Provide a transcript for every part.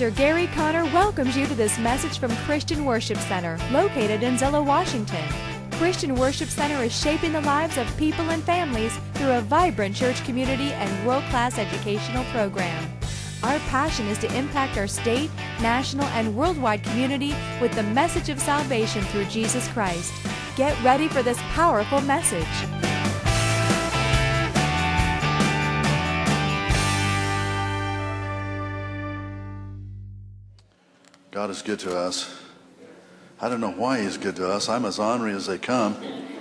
Pastor Gary Conner welcomes you to this message from Christian Worship Center, located in Zillow, Washington. Christian Worship Center is shaping the lives of people and families through a vibrant church community and world-class educational program. Our passion is to impact our state, national, and worldwide community with the message of salvation through Jesus Christ. Get ready for this powerful message. God is good to us. I don't know why He's good to us. I'm as ornery as they come.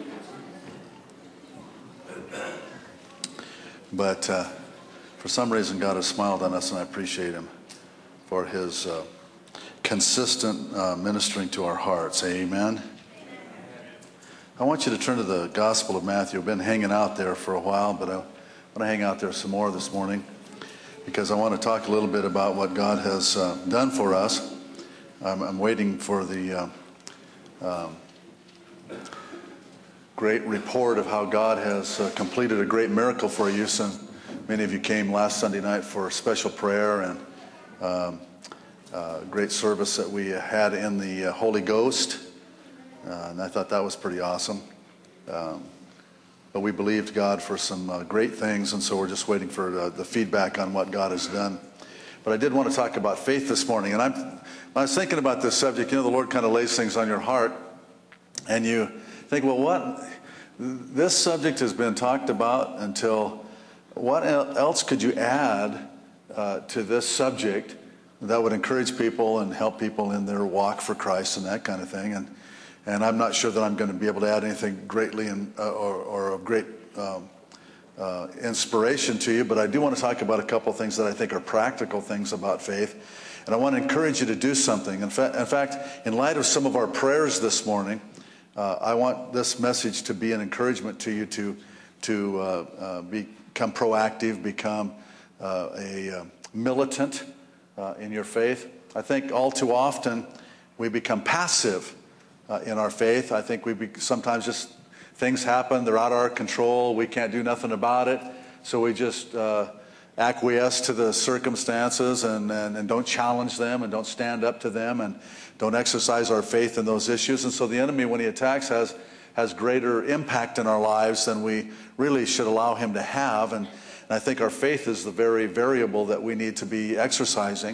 But for some reason, God has smiled on us, and I appreciate Him for His consistent ministering to our hearts. Amen. I want you to turn to the Gospel of Matthew. I've been hanging out there for a while, but I want to hang out there some more this morning because I want to talk a little bit about what God has done for us. I'm waiting for the great report of how God has completed a great miracle for you. So many of you came last Sunday night for a special prayer and great service that we had in the Holy Ghost. And I thought that was pretty awesome. But we believed God for some great things, and so we're just waiting for the feedback on what God has done. But I did want to talk about faith this morning. And I was thinking about this subject. You know, the Lord kind of lays things on your heart. And you think, well, what? This subject has been talked about until what else could you add to this subject that would encourage people and help people in their walk for Christ and that kind of thing? And I'm not sure that I'm going to be able to add anything greatly or of great inspiration to you, but I do want to talk about a couple of things that I think are practical things about faith. And I want to encourage you to do something. In fact, in light of some of our prayers this morning, I want this message to be an encouragement to you to become proactive, become a militant in your faith. I think all too often we become passive in our faith. I think sometimes just things happen, they're out of our control, we can't do nothing about it, so we just acquiesce to the circumstances and don't challenge them and don't stand up to them and don't exercise our faith in those issues. And so the enemy, when he attacks, has greater impact in our lives than we really should allow him to have. And I think our faith is the very variable that we need to be exercising.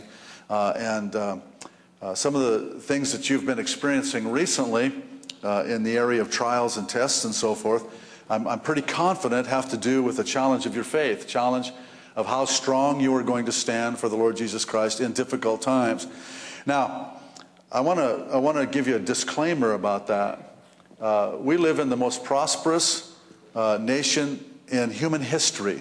Some of the things that you've been experiencing recently in the area of trials and tests and so forth, I'm pretty confident have to do with the challenge of your faith, challenge of how strong you are going to stand for the Lord Jesus Christ in difficult times. Now, I want to give you a disclaimer about that. We live in the most prosperous nation in human history.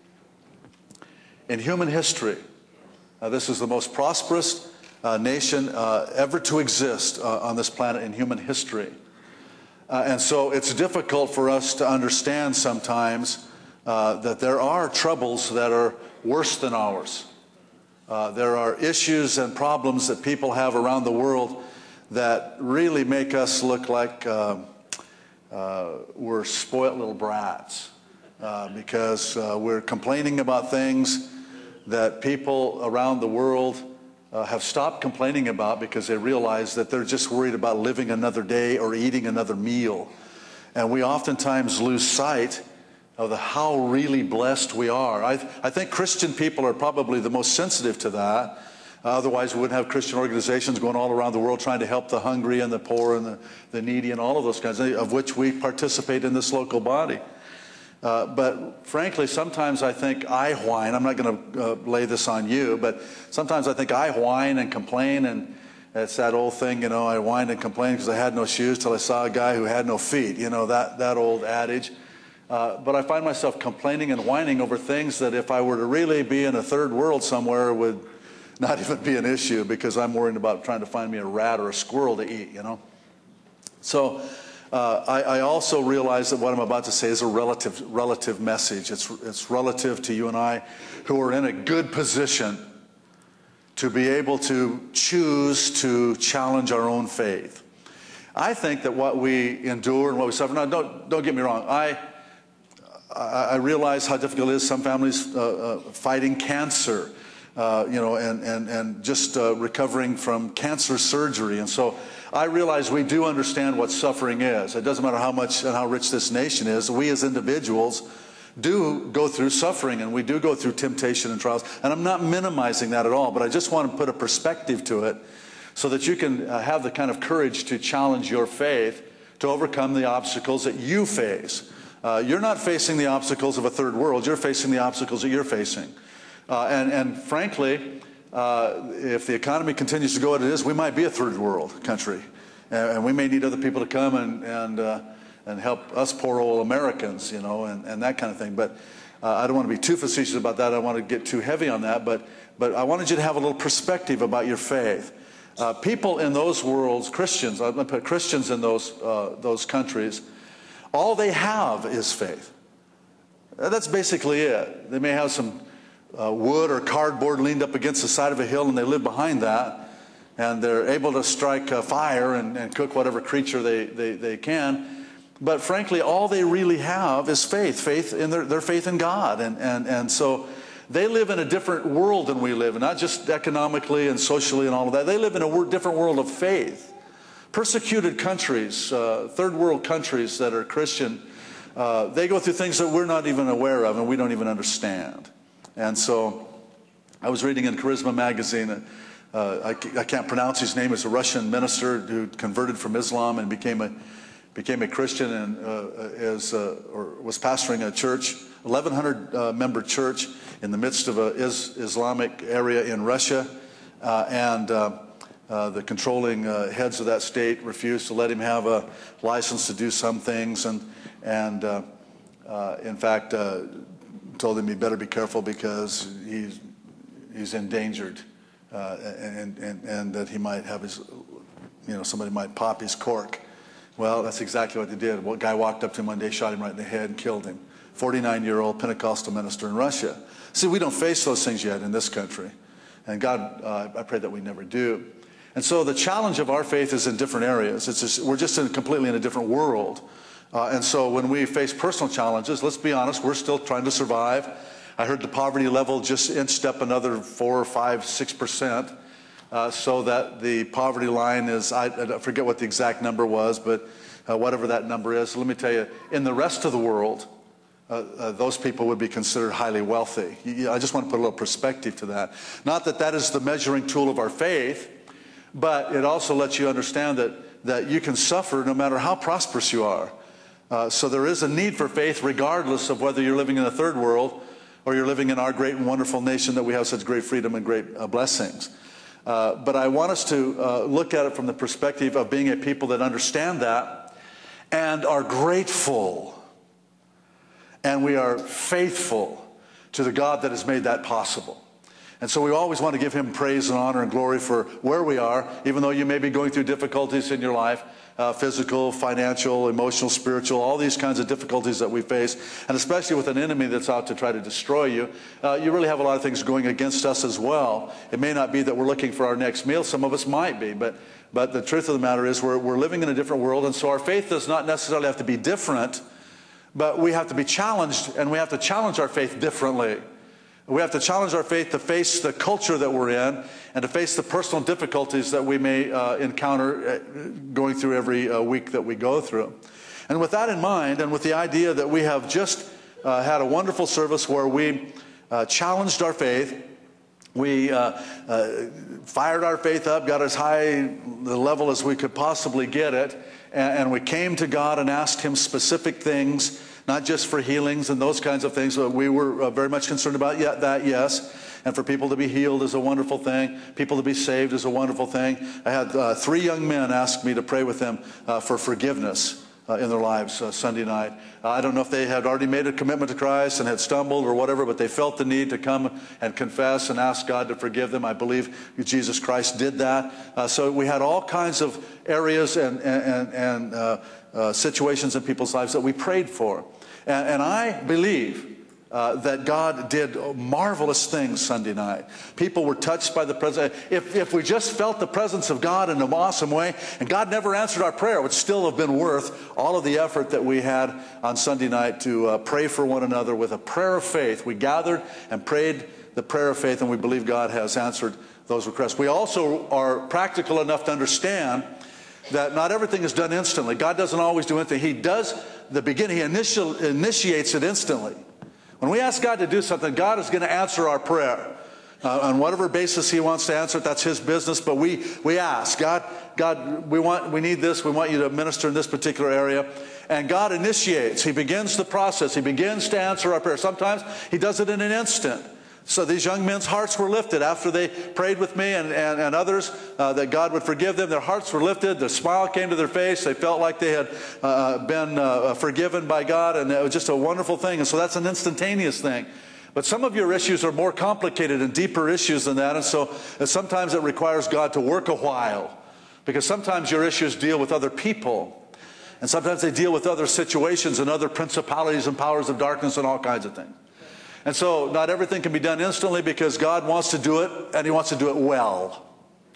In human history. This is the most prosperous nation ever to exist on this planet in human history. And so it's difficult for us to understand sometimes that there are troubles that are worse than ours. There are issues and problems that people have around the world that really make us look like we're spoiled little brats because we're complaining about things that people around the world have stopped complaining about because they realize that they're just worried about living another day or eating another meal. And we oftentimes lose sight of how really blessed we are. I think Christian people are probably the most sensitive to that. Otherwise, we wouldn't have Christian organizations going all around the world trying to help the hungry and the poor and the needy and all of those kinds of which we participate in this local body. But frankly, sometimes I think I whine. I'm not going to lay this on you, but sometimes I think I whine and complain, and it's that old thing, you know, I whined and complained because I had no shoes till I saw a guy who had no feet, you know, that old adage. But I find myself complaining and whining over things that if I were to really be in a third world somewhere would not even be an issue because I'm worried about trying to find me a rat or a squirrel to eat, you know. So I also realize that what I'm about to say is a relative message. It's relative to you and I who are in a good position to be able to choose to challenge our own faith. I think that what we endure and what we suffer, now don't get me wrong, I realize how difficult it is, some families fighting cancer, and just recovering from cancer surgery. And so I realize we do understand what suffering is. It doesn't matter how much and how rich this nation is. We as individuals do go through suffering, and we do go through temptation and trials. And I'm not minimizing that at all, but I just want to put a perspective to it so that you can have the kind of courage to challenge your faith to overcome the obstacles that you face. You're not facing the obstacles of a third world. You're facing the obstacles that you're facing. And frankly, if the economy continues to go what it is, we might be a third world country. And we may need other people to come and help us poor old Americans, and that kind of thing. But I don't want to be too facetious about that. I don't want to get too heavy on that. But I wanted you to have a little perspective about your faith. People in those worlds, Christians, I'm going to put Christians in those countries, all they have is faith. That's basically it. They may have some wood or cardboard leaned up against the side of a hill, and they live behind that, and they're able to strike fire and cook whatever creature they can. But frankly, all they really have is faith in their faith in God. And so they live in a different world than we live, and not just economically and socially and all of that. They live in a different world of faith. Persecuted countries, third world countries that are Christian, they go through things that we're not even aware of and we don't even understand. And so I was reading in Charisma magazine, I can't pronounce his name, it's a Russian minister who converted from Islam and became a Christian and was pastoring a church, 1,100 member church in the midst of an Islamic area in Russia. The controlling heads of that state refused to let him have a license to do some things, and in fact told him he better be careful because he's endangered, and that he might have his, somebody might pop his cork. Well, that's exactly what they did. One guy walked up to him one day, shot him right in the head, and killed him. 49-year-old Pentecostal minister in Russia. See, we don't face those things yet in this country, and God, I pray that we never do. And so the challenge of our faith is in different areas. We're just completely in a different world. And so when we face personal challenges, let's be honest, we're still trying to survive. I heard the poverty level just inched up another 4, 5, 6%, so that the poverty line is, I forget what the exact number was, but whatever that number is, let me tell you, in the rest of the world, those people would be considered highly wealthy. I just want to put a little perspective to that. Not that that is the measuring tool of our faith, but it also lets you understand that you can suffer no matter how prosperous you are. So there is a need for faith regardless of whether you're living in a third world or you're living in our great and wonderful nation that we have such great freedom and great blessings. But I want us to look at it from the perspective of being a people that understand that and are grateful. And we are faithful to the God that has made that possible. And so we always want to give him praise and honor and glory for where we are, even though you may be going through difficulties in your life, physical, financial, emotional, spiritual, all these kinds of difficulties that we face, and especially with an enemy that's out to try to destroy you. You really have a lot of things going against us as well. It may not be that we're looking for our next meal. Some of us might be, but the truth of the matter is we're living in a different world, and so our faith does not necessarily have to be different, but we have to be challenged, and we have to challenge our faith differently. We have to challenge our faith to face the culture that we're in and to face the personal difficulties that we may encounter going through every week that we go through. And with that in mind, and with the idea that we have just had a wonderful service where we challenged our faith, we fired our faith up, got as high the level as we could possibly get it, and we came to God and asked him specific things, not just for healings and those kinds of things. We were very much concerned about that, yes. And for people to be healed is a wonderful thing. People to be saved is a wonderful thing. I had 3 young men ask me to pray with them for forgiveness in their lives Sunday night. I don't know if they had already made a commitment to Christ and had stumbled or whatever, but they felt the need to come and confess and ask God to forgive them. I believe Jesus Christ did that. So we had all kinds of areas and situations in people's lives that we prayed for. And I believe that God did marvelous things Sunday night. People were touched by the presence. If we just felt the presence of God in an awesome way, and God never answered our prayer, it would still have been worth all of the effort that we had on Sunday night to pray for one another with a prayer of faith. We gathered and prayed prayer of faith, and we believe God has answered those requests. We also are practical enough to understand that not everything is done instantly. God doesn't always do anything. He does the beginning. He initiates it instantly. When we ask God to do something, God is going to answer our prayer. On whatever basis He wants to answer it, that's His business. But we ask, God, we need this. We want you to minister in this particular area. And God initiates. He begins the process. He begins to answer our prayer. Sometimes He does it in an instant. So these young men's hearts were lifted after they prayed with me and others that God would forgive them. Their hearts were lifted. The smile came to their face. They felt like they had been forgiven by God, and it was just a wonderful thing. And so that's an instantaneous thing. But some of your issues are more complicated and deeper issues than that, and so sometimes it requires God to work a while, because sometimes your issues deal with other people, and sometimes they deal with other situations and other principalities and powers of darkness and all kinds of things. And so not everything can be done instantly, because God wants to do it, and He wants to do it well.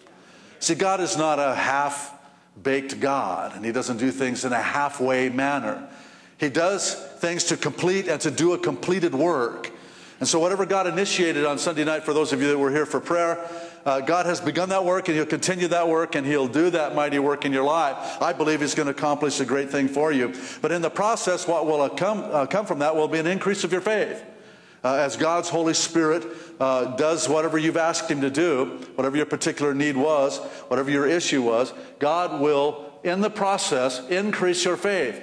See, God is not a half-baked God, and He doesn't do things in a halfway manner. He does things to complete and to do a completed work. And so whatever God initiated on Sunday night, for those of you that were here for prayer, God has begun that work, and He'll continue that work, and He'll do that mighty work in your life. I believe He's going to accomplish a great thing for you. But in the process, what will come from that will be an increase of your faith. As God's Holy Spirit does whatever you've asked Him to do, whatever your particular need was, whatever your issue was, God will, in the process, increase your faith.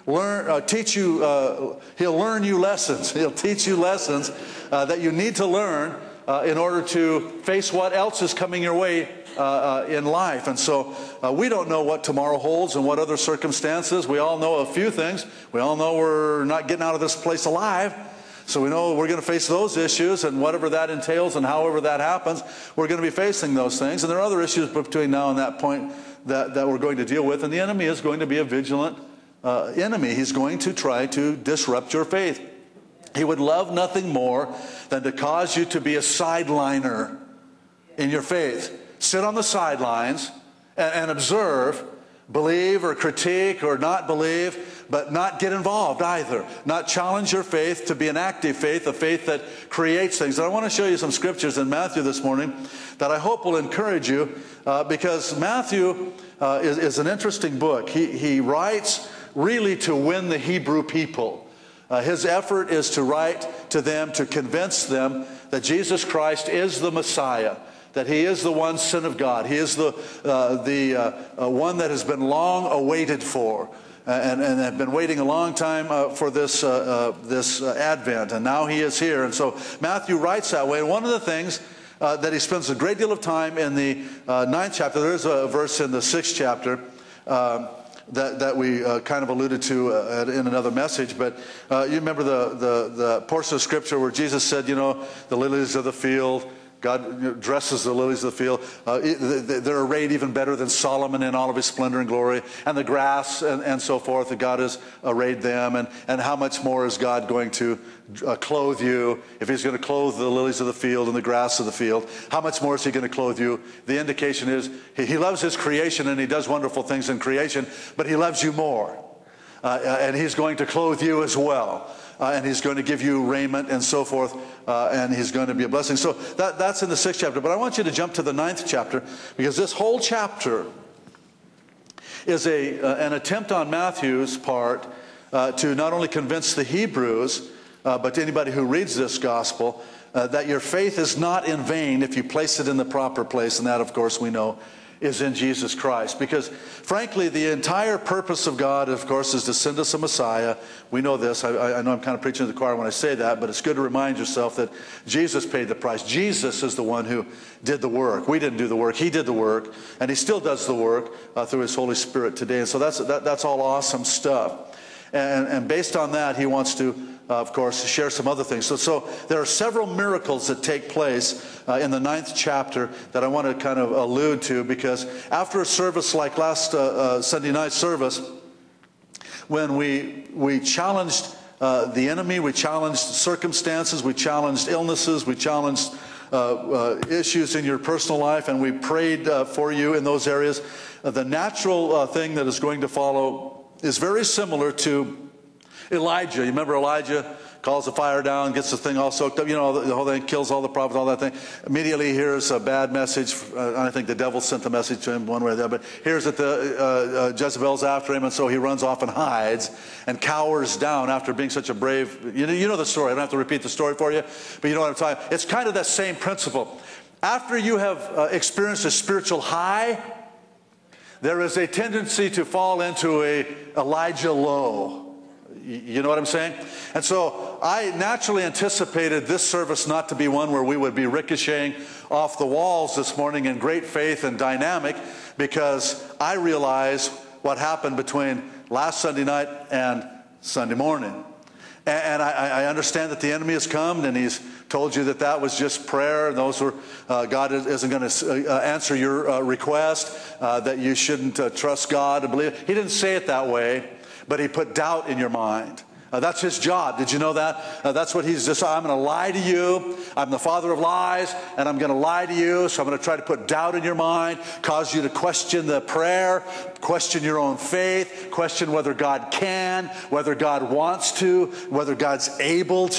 Teach you. He'll learn you lessons. He'll teach you lessons that you need to learn in order to face what else is coming your way in life. And so we don't know what tomorrow holds and what other circumstances. We all know a few things. We all know we're not getting out of this place alive. So we know we're going to face those issues, and whatever that entails and however that happens, we're going to be facing those things. And there are other issues between now and that point that we're going to deal with. And the enemy is going to be a vigilant enemy. He's going to try to disrupt your faith. He would love nothing more than to cause you to be a sideliner in your faith. Sit on the sidelines and observe, believe or critique or not believe, but not get involved either. Not challenge your faith to be an active faith, a faith that creates things. And I want to show you some scriptures in Matthew this morning that I hope will encourage you, because Matthew is an interesting book. He writes really to win the Hebrew people. His effort is to write to them, to convince them that Jesus Christ is the Messiah, that He is the one Son of God. He is the one that has been long awaited for, and have been waiting a long time for this Advent, and now He is here. And so Matthew writes that way. And one of the things that he spends a great deal of time in the 9th chapter, there is a verse in the 6th chapter that we kind of alluded to in another message, but you remember the portion of Scripture where Jesus said, the lilies of the field, God dresses the lilies of the field. They're arrayed even better than Solomon in all of his splendor and glory. And the grass and so forth, that God has arrayed them. And how much more is God going to clothe you? If He's going to clothe the lilies of the field and the grass of the field, how much more is He going to clothe you? The indication is He loves His creation, and He does wonderful things in creation, but He loves you more. And He's going to clothe you as well. And He's going to give you raiment and so forth, and He's going to be a blessing. So that's in the 6th chapter. But I want you to jump to the 9th chapter, because this whole chapter is an attempt on Matthew's part to not only convince the Hebrews, but to anybody who reads this gospel, that your faith is not in vain if you place it in the proper place. And that, of course, we know is in Jesus Christ. Because, frankly, the entire purpose of God, of course, is to send us a Messiah. We know this. I know I'm kind of preaching to the choir when I say that, but it's good to remind yourself that Jesus paid the price. Jesus is the one who did the work. We didn't do the work. He did the work, and He still does the work through His Holy Spirit today. And so that's all awesome stuff. And based on that, He wants to, of course, share some other things. So there are several miracles that take place in the 9th chapter that I want to kind of allude to, because after a service like last Sunday night service, when we challenged the enemy, we challenged circumstances, we challenged illnesses, we challenged issues in your personal life, and we prayed for you in those areas, the natural thing that is going to follow is very similar to Elijah. You remember Elijah calls the fire down, gets the thing all soaked up, you know, the whole thing, kills all the prophets, all that thing. Immediately he hears a bad message. I think the devil sent the message to him one way or the other, but hears that Jezebel's after him, and so he runs off and hides and cowers down after being such a brave, you know the story. I don't have to repeat the story for you, but you know what I'm talking about. It's kind of that same principle. After you have experienced a spiritual high, there is a tendency to fall into a Elijah low. You know what I'm saying? And so I naturally anticipated this service not to be one where we would be ricocheting off the walls this morning in great faith and dynamic, because I realize what happened between last Sunday night and Sunday morning. And I understand that the enemy has come and he's told you that that was just prayer, and those were God isn't going to answer your request, that you shouldn't trust God and believe. He didn't say it that way, but he put doubt in your mind. That's his job. Did you know that? That's what he's just, I'm going to lie to you. I'm the father of lies, and I'm going to lie to you. So I'm going to try to put doubt in your mind, cause you to question the prayer, question your own faith, question whether God can, whether God wants to, whether God's able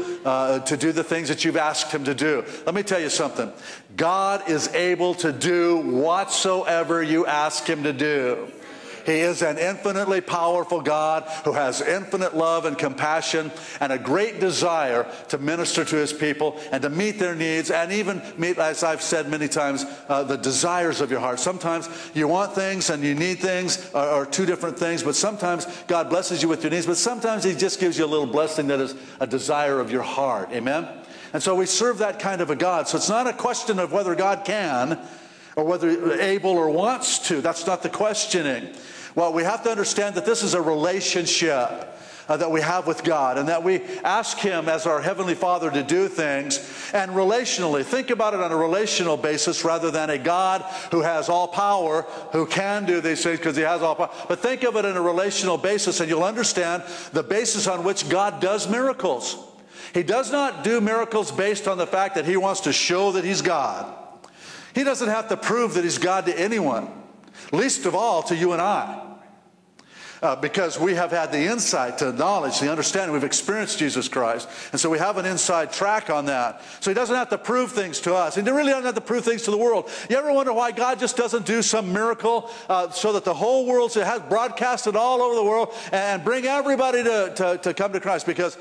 to do the things that you've asked him to do. Let me tell you something. God is able to do whatsoever you ask him to do. He is an infinitely powerful God who has infinite love and compassion and a great desire to minister to his people and to meet their needs, and even meet, as I've said many times, the desires of your heart. Sometimes you want things and you need things, or two different things, but sometimes God blesses you with your needs, but sometimes he just gives you a little blessing that is a desire of your heart. Amen? And so we serve that kind of a God. So it's not a question of whether God can or whether able or wants to. That's not the questioning. Well, we have to understand that this is a relationship that we have with God, and that we ask him as our Heavenly Father to do things, and relationally. Think about it on a relational basis rather than a God who has all power, who can do these things because he has all power. But think of it in a relational basis, and you'll understand the basis on which God does miracles. He does not do miracles based on the fact that he wants to show that he's God. He doesn't have to prove that he's God to anyone, least of all to you and I. Because we have had the insight to knowledge, the understanding. We've experienced Jesus Christ. And so we have an inside track on that. So he doesn't have to prove things to us. He really doesn't have to prove things to the world. You ever wonder why God just doesn't do some miracle so that the whole world has broadcasted all over the world and bring everybody to come to Christ? Because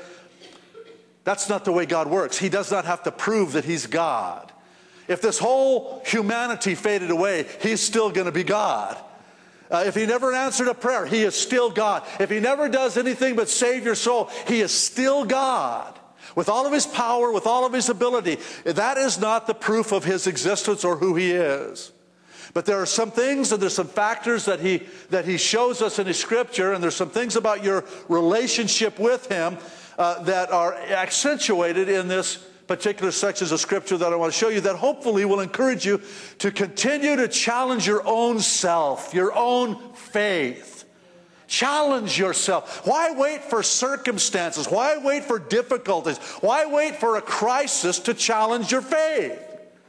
that's not the way God works. He does not have to prove that he's God. If this whole humanity faded away, he's still going to be God. If he never answered a prayer, he is still God. If he never does anything but save your soul, he is still God. With all of his power, with all of his ability, that is not the proof of his existence or who he is. But there are some things and there's some factors that he shows us in his scripture, and there's some things about your relationship with him that are accentuated in this particular sections of scripture that I want to show you, that hopefully will encourage you to continue to challenge your own self, your own faith. Challenge yourself. Why wait for circumstances? Why wait for difficulties? Why wait for a crisis to challenge your faith?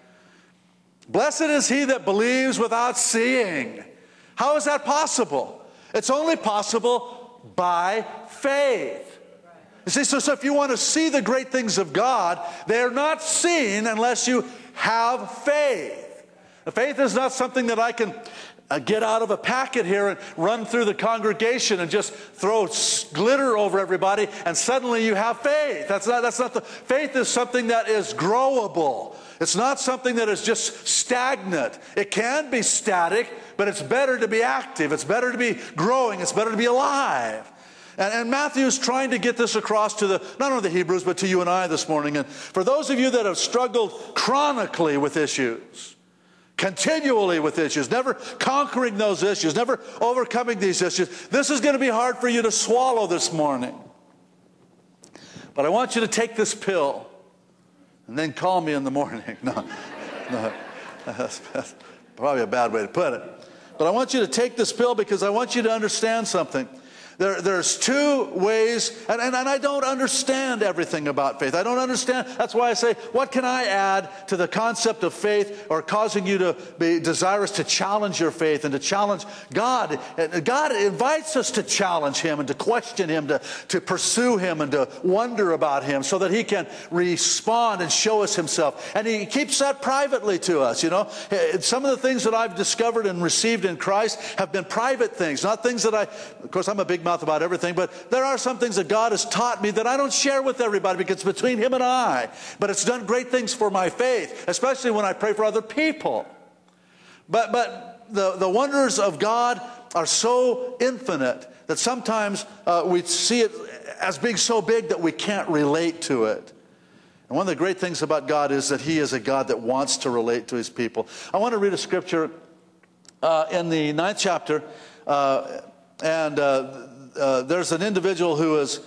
Blessed is he that believes without seeing. How is that possible? It's only possible by faith. You see, so if you want to see the great things of God, they're not seen unless you have faith. The faith is not something that I can get out of a packet here and run through the congregation and just throw glitter over everybody and suddenly you have faith. That's not the faith is something that is growable. It's not something that is just stagnant. It can be static, but it's better to be active. It's better to be growing. It's better to be alive. And Matthew is trying to get this across to not only the Hebrews, but to you and I this morning. And for those of you that have struggled chronically with issues, continually with issues, never conquering those issues, never overcoming these issues, this is going to be hard for you to swallow this morning. But I want you to take this pill and then call me in the morning. No, that's probably a bad way to put it. But I want you to take this pill because I want you to understand something. There's two ways, and I don't understand everything about faith. I don't understand. That's why I say, what can I add to the concept of faith, or causing you to be desirous to challenge your faith and to challenge God? God invites us to challenge Him and to question Him, to pursue Him and to wonder about Him so that He can respond and show us Himself. And He keeps that privately to us, you know. Some of the things that I've discovered and received in Christ have been private things, not things that of course, I'm a big mouth about everything, but there are some things that God has taught me that I don't share with everybody because it's between Him and I. But it's done great things for my faith, especially when I pray for other people. But the wonders of God are so infinite that sometimes we see it as being so big that we can't relate to it. And one of the great things about God is that He is a God that wants to relate to His people. I want to read a scripture in the 9th chapter. There's an individual who is,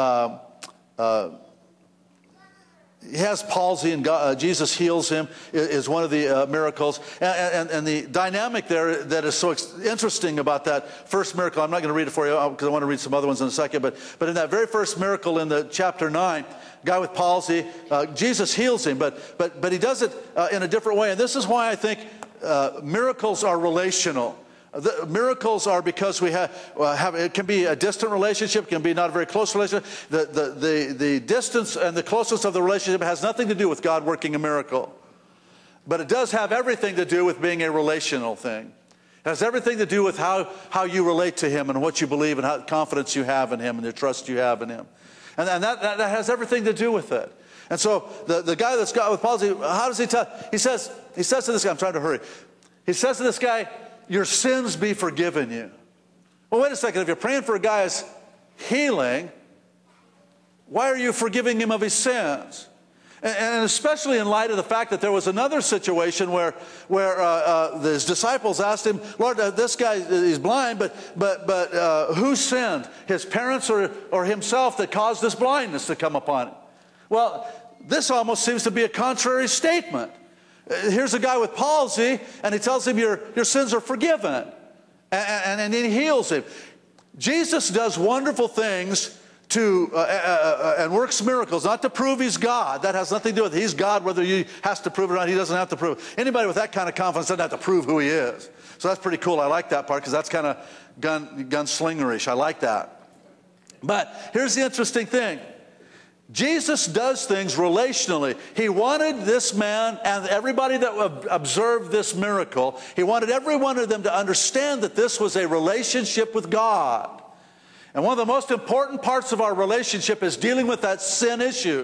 he has palsy, and Jesus heals him, is one of the miracles. And the dynamic there that is so interesting about that first miracle, I'm not going to read it for you because I want to read some other ones in a second, but in that very first miracle in the chapter 9, guy with palsy, Jesus heals him, but He does it in a different way. And this is why I think miracles are relational. The miracles are because we have it can be a distant relationship, it can be not a very close relationship. The distance and the closeness of the relationship has nothing to do with God working a miracle. But it does have everything to do with being a relational thing. It has everything to do with how you relate to Him and what you believe and how confidence you have in Him and the trust you have in Him. And that has everything to do with it. And so the guy that's got with palsy, how does he tell? He says to this guy, I'm trying to hurry. He says to this guy, your sins be forgiven you. Well, wait a second. If you're praying for a guy's healing, why are you forgiving him of his sins? And especially in light of the fact that there was another situation where his disciples asked Him, Lord, this guy is blind, but who sinned? His parents or himself that caused this blindness to come upon him? Well, this almost seems to be a contrary statement. Here's a guy with palsy, and He tells him your sins are forgiven. And He heals him. Jesus does wonderful things and works miracles, not to prove He's God. That has nothing to do with it. He's God, whether He has to prove it or not. He doesn't have to prove it. Anybody with that kind of confidence doesn't have to prove who He is. So that's pretty cool. I like that part because that's kind of gunslingerish. I like that. But here's the interesting thing. Jesus does things relationally. He wanted this man and everybody that observed this miracle, He wanted every one of them to understand that this was a relationship with God. And one of the most important parts of our relationship is dealing with that sin issue.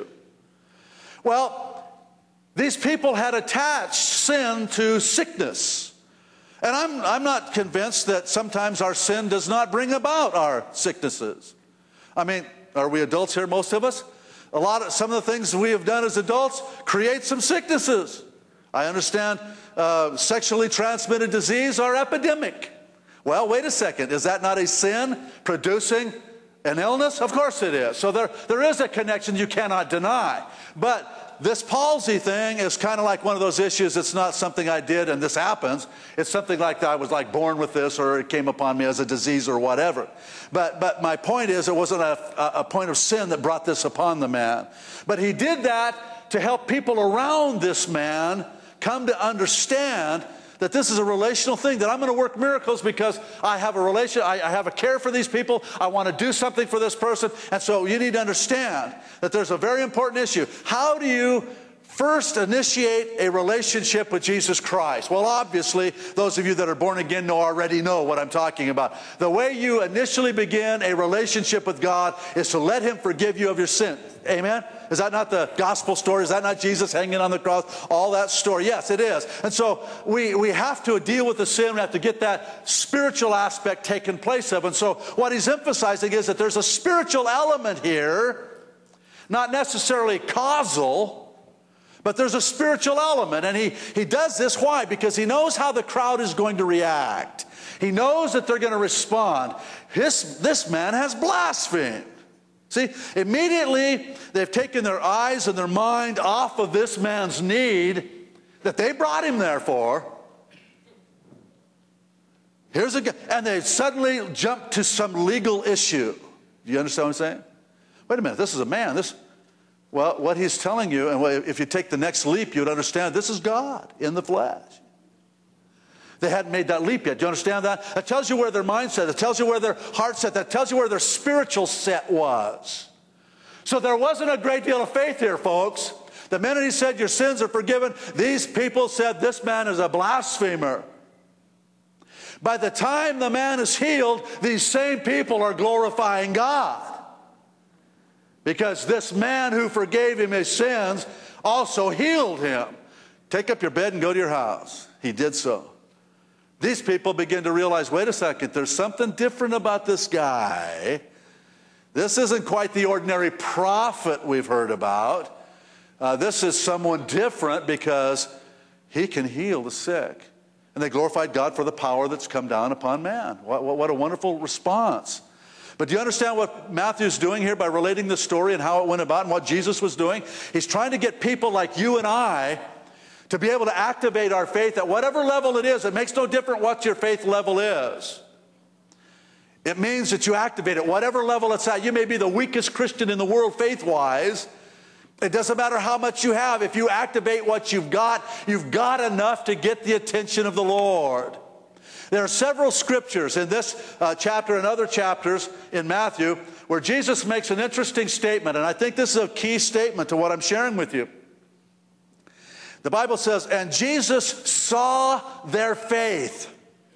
Well, these people had attached sin to sickness. And I'm not convinced that sometimes our sin does not bring about our sicknesses. I mean, are we adults here, most of us? Some of the things we have done as adults create some sicknesses. I understand sexually transmitted disease are epidemic. Well, wait a second. Is that not a sin producing an illness? Of course it is. So there is a connection you cannot deny. But this palsy thing is kind of like one of those issues. It's not something I did and this happens. It's something like I was like born with this, or it came upon me as a disease or whatever. But my point is, it wasn't a point of sin that brought this upon the man. But He did that to help people around this man come to understand that this is a relational thing, that I'm going to work miracles because I have a relation, I have a care for these people, I want to do something for this person. And so you need to understand that there's a very important issue. How do you first initiate a relationship with Jesus Christ? Well, obviously, those of you that are born again already know what I'm talking about. The way you initially begin a relationship with God is to let Him forgive you of your sin. Amen? Is that not the gospel story? Is that not Jesus hanging on the cross? All that story. Yes, it is. And so we have to deal with the sin. We have to get that spiritual aspect taken place of. And so what He's emphasizing is that there's a spiritual element here, not necessarily causal, but there's a spiritual element. And he does this. Why? Because He knows how the crowd is going to react. He knows that they're going to respond. This man has blasphemed. See, immediately they've taken their eyes and their mind off of this man's need that they brought him there for. Here's a guy, and they suddenly jump to some legal issue. Do you understand what I'm saying? Wait a minute, this is a man. Well, what he's telling you, and if you take the next leap, you'd understand this is God in the flesh. They hadn't made that leap yet. Do you understand that? That tells you where their mindset, that tells you where their heart set, that tells you where their spiritual set was. So there wasn't a great deal of faith here, folks. The minute he said your sins are forgiven, these people said this man is a blasphemer. By the time the man is healed, these same people are glorifying God. Because this man who forgave him his sins also healed him. Take up your bed and go to your house. He did so. These people begin to realize, wait a second, there's something different about this guy. This isn't quite the ordinary prophet we've heard about. This is someone different because he can heal the sick. And they glorified God for the power that's come down upon man. What a wonderful response. But do you understand what Matthew's doing here by relating the story and how it went about and what Jesus was doing? He's trying to get people like you and I to be able to activate our faith at whatever level it is. It makes no difference what your faith level is. It means that you activate it, whatever level it's at. You may be the weakest Christian in the world faith-wise. It doesn't matter how much you have. If you activate what you've got enough to get the attention of the Lord. There are several scriptures in this chapter and other chapters in Matthew where Jesus makes an interesting statement, and I think this is a key statement to what I'm sharing with you. The Bible says, and Jesus saw their faith.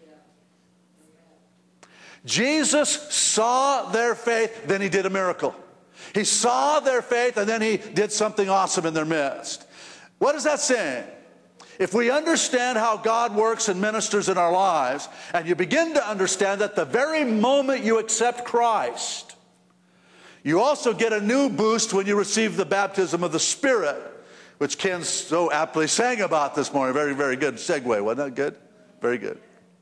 Jesus saw their faith, then he did a miracle. He saw their faith, and then he did something awesome in their midst. What is that saying? If we understand how God works and ministers in our lives, and you begin to understand that the very moment you accept Christ, you also get a new boost when you receive the baptism of the Spirit, which Ken so aptly sang about this morning. Very, very good segue. Wasn't that good? Very good.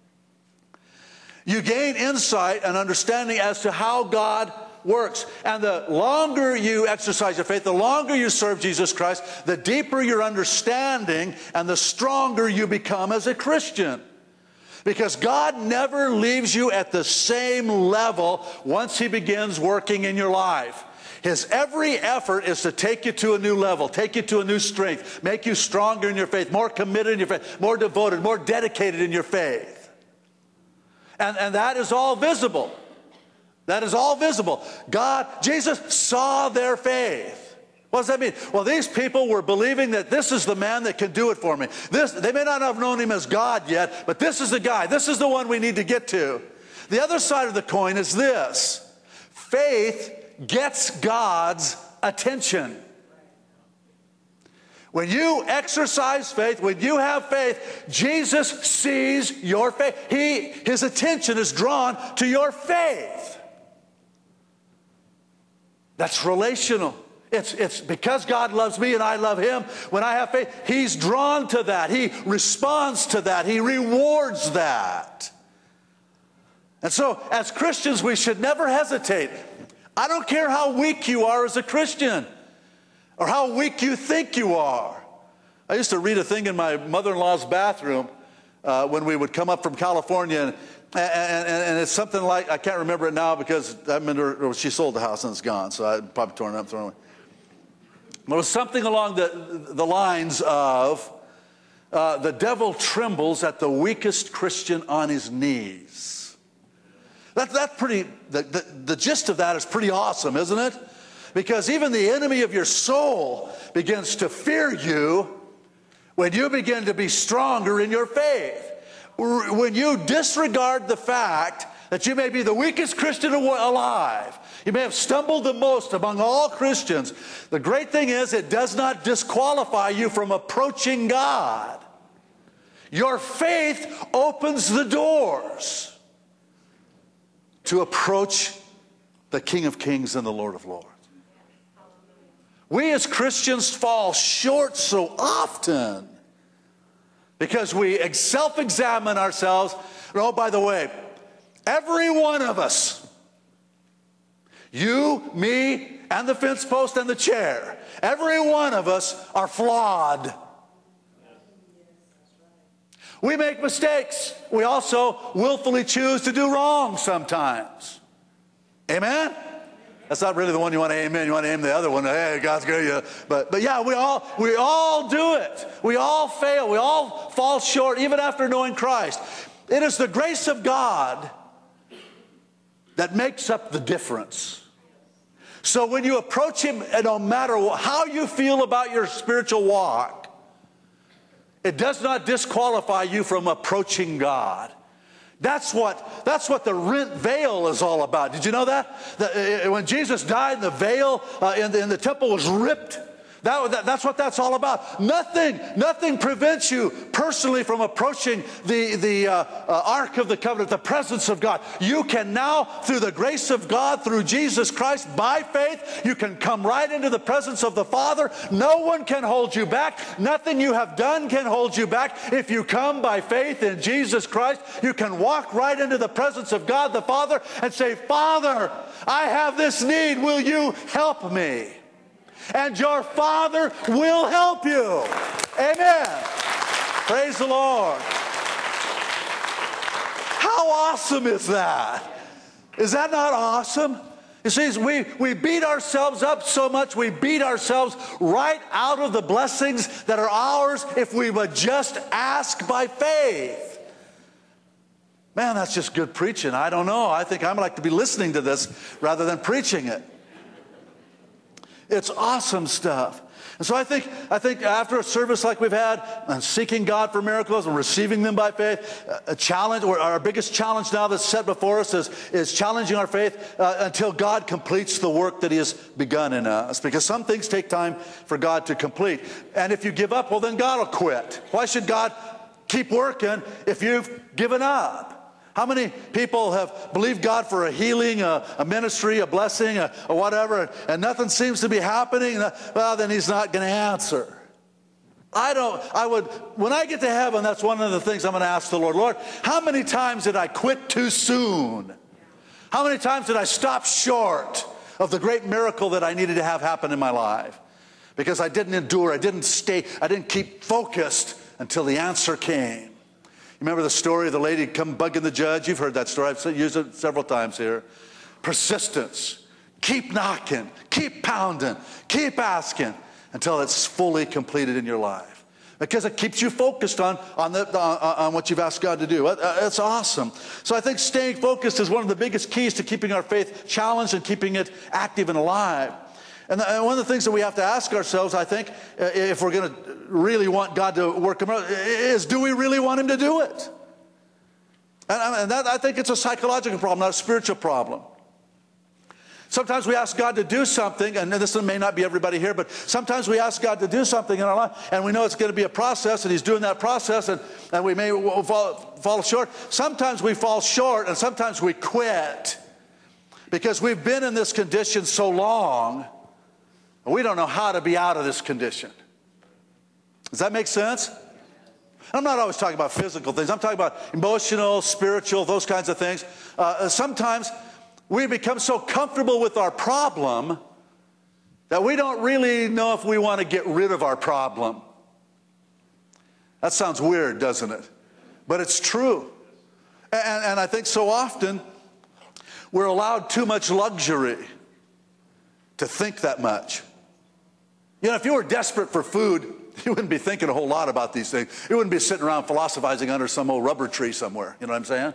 You gain insight and understanding as to how God works. And the longer you exercise your faith, the longer you serve Jesus Christ, the deeper your understanding and the stronger you become as a Christian. Because God never leaves you at the same level once he begins working in your life. His every effort is to take you to a new level, take you to a new strength, make you stronger in your faith, more committed in your faith, more devoted, more dedicated in your faith. And that is all visible. That is all visible. Jesus saw their faith. What does that mean? Well, these people were believing that this is the man that can do it for me. They may not have known him as God yet, but this is the guy. This is the one we need to get to. The other side of the coin is this. Faith gets God's attention. When you exercise faith, when you have faith, Jesus sees your faith. His attention is drawn to your faith. That's relational. It's because God loves me and I love him. When I have faith, he's drawn to that. He responds to that. He rewards that. And so, as Christians, we should never hesitate. I don't care how weak you are as a Christian or how weak you think you are. I used to read a thing in my mother-in-law's bathroom when we would come up from California, and it's something like, I can't remember it now because she sold the house and it's gone, so I'd probably torn it up and thrown it away. But it was something along the lines of, the devil trembles at the weakest Christian on his knees. That's pretty, the gist of that is pretty awesome, isn't it? Because even the enemy of your soul begins to fear you when you begin to be stronger in your faith. When you disregard the fact that you may be the weakest Christian alive, you may have stumbled the most among all Christians. The great thing is it does not disqualify you from approaching God. Your faith opens the doors to approach the King of Kings and the Lord of Lords. We as Christians fall short so often because we self-examine ourselves. Oh, by the way, every one of us, you, me, and the fence post and the chair, every one of us are flawed. We make mistakes. We also willfully choose to do wrong sometimes. Amen? That's not really the one you want to amen. You want to aim the other one. Hey, God's good. Yeah. But yeah, we all do it. We all fail. We all fall short, even after knowing Christ. It is the grace of God that makes up the difference. So when you approach Him, and no matter how you feel about your spiritual walk, it does not disqualify you from approaching God. That's what the rent veil is all about. Did you know that? When Jesus died, the veil in the temple was ripped. That's what that's all about. Nothing prevents you personally from approaching the Ark of the Covenant, the presence of God. You can now, through the grace of God, through Jesus Christ, by faith, you can come right into the presence of the Father. No one can hold you back. Nothing you have done can hold you back. If you come by faith in Jesus Christ, you can walk right into the presence of God the Father and say, Father, I have this need. Will you help me? And your Father will help you. Amen. Praise the Lord. How awesome is that? Is that not awesome? You see, we beat ourselves up so much, we beat ourselves right out of the blessings that are ours if we would just ask by faith. Man, that's just good preaching. I don't know. I think I'd like to be listening to this rather than preaching it. It's awesome stuff. And so I think after a service like we've had, and seeking God for miracles and receiving them by faith, a challenge, or our biggest challenge now that's set before us is challenging our faith until God completes the work that He has begun in us. Because some things take time for God to complete. And if you give up, well, then God will quit. Why should God keep working if you've given up? How many people have believed God for a healing, a ministry, a blessing, a whatever, and nothing seems to be happening? Well, then He's not going to answer. When I get to heaven, that's one of the things I'm going to ask the Lord. Lord, how many times did I quit too soon? How many times did I stop short of the great miracle that I needed to have happen in my life? Because I didn't endure, I didn't keep focused until the answer came. Remember the story of the lady come bugging the judge? You've heard that story. I've used it several times here. Persistence. Keep knocking. Keep pounding. Keep asking until it's fully completed in your life. Because it keeps you focused on what you've asked God to do. It's awesome. So I think staying focused is one of the biggest keys to keeping our faith challenged and keeping it active and alive. And one of the things that we have to ask ourselves, I think, if we're going to really want God to work is, do we really want Him to do it? And that, I think it's a psychological problem, not a spiritual problem. Sometimes we ask God to do something, and this may not be everybody here, but sometimes we ask God to do something in our life, and we know it's going to be a process, and He's doing that process, and we may fall short. Sometimes we fall short, and sometimes we quit because we've been in this condition so long, we don't know how to be out of this condition. Does that make sense? I'm not always talking about physical things. I'm talking about emotional, spiritual, those kinds of things. Sometimes we become so comfortable with our problem that we don't really know if we want to get rid of our problem. That sounds weird, doesn't it? But it's true. And I think so often we're allowed too much luxury to think that much. You know, if you were desperate for food, you wouldn't be thinking a whole lot about these things. You wouldn't be sitting around philosophizing under some old rubber tree somewhere. You know what I'm saying?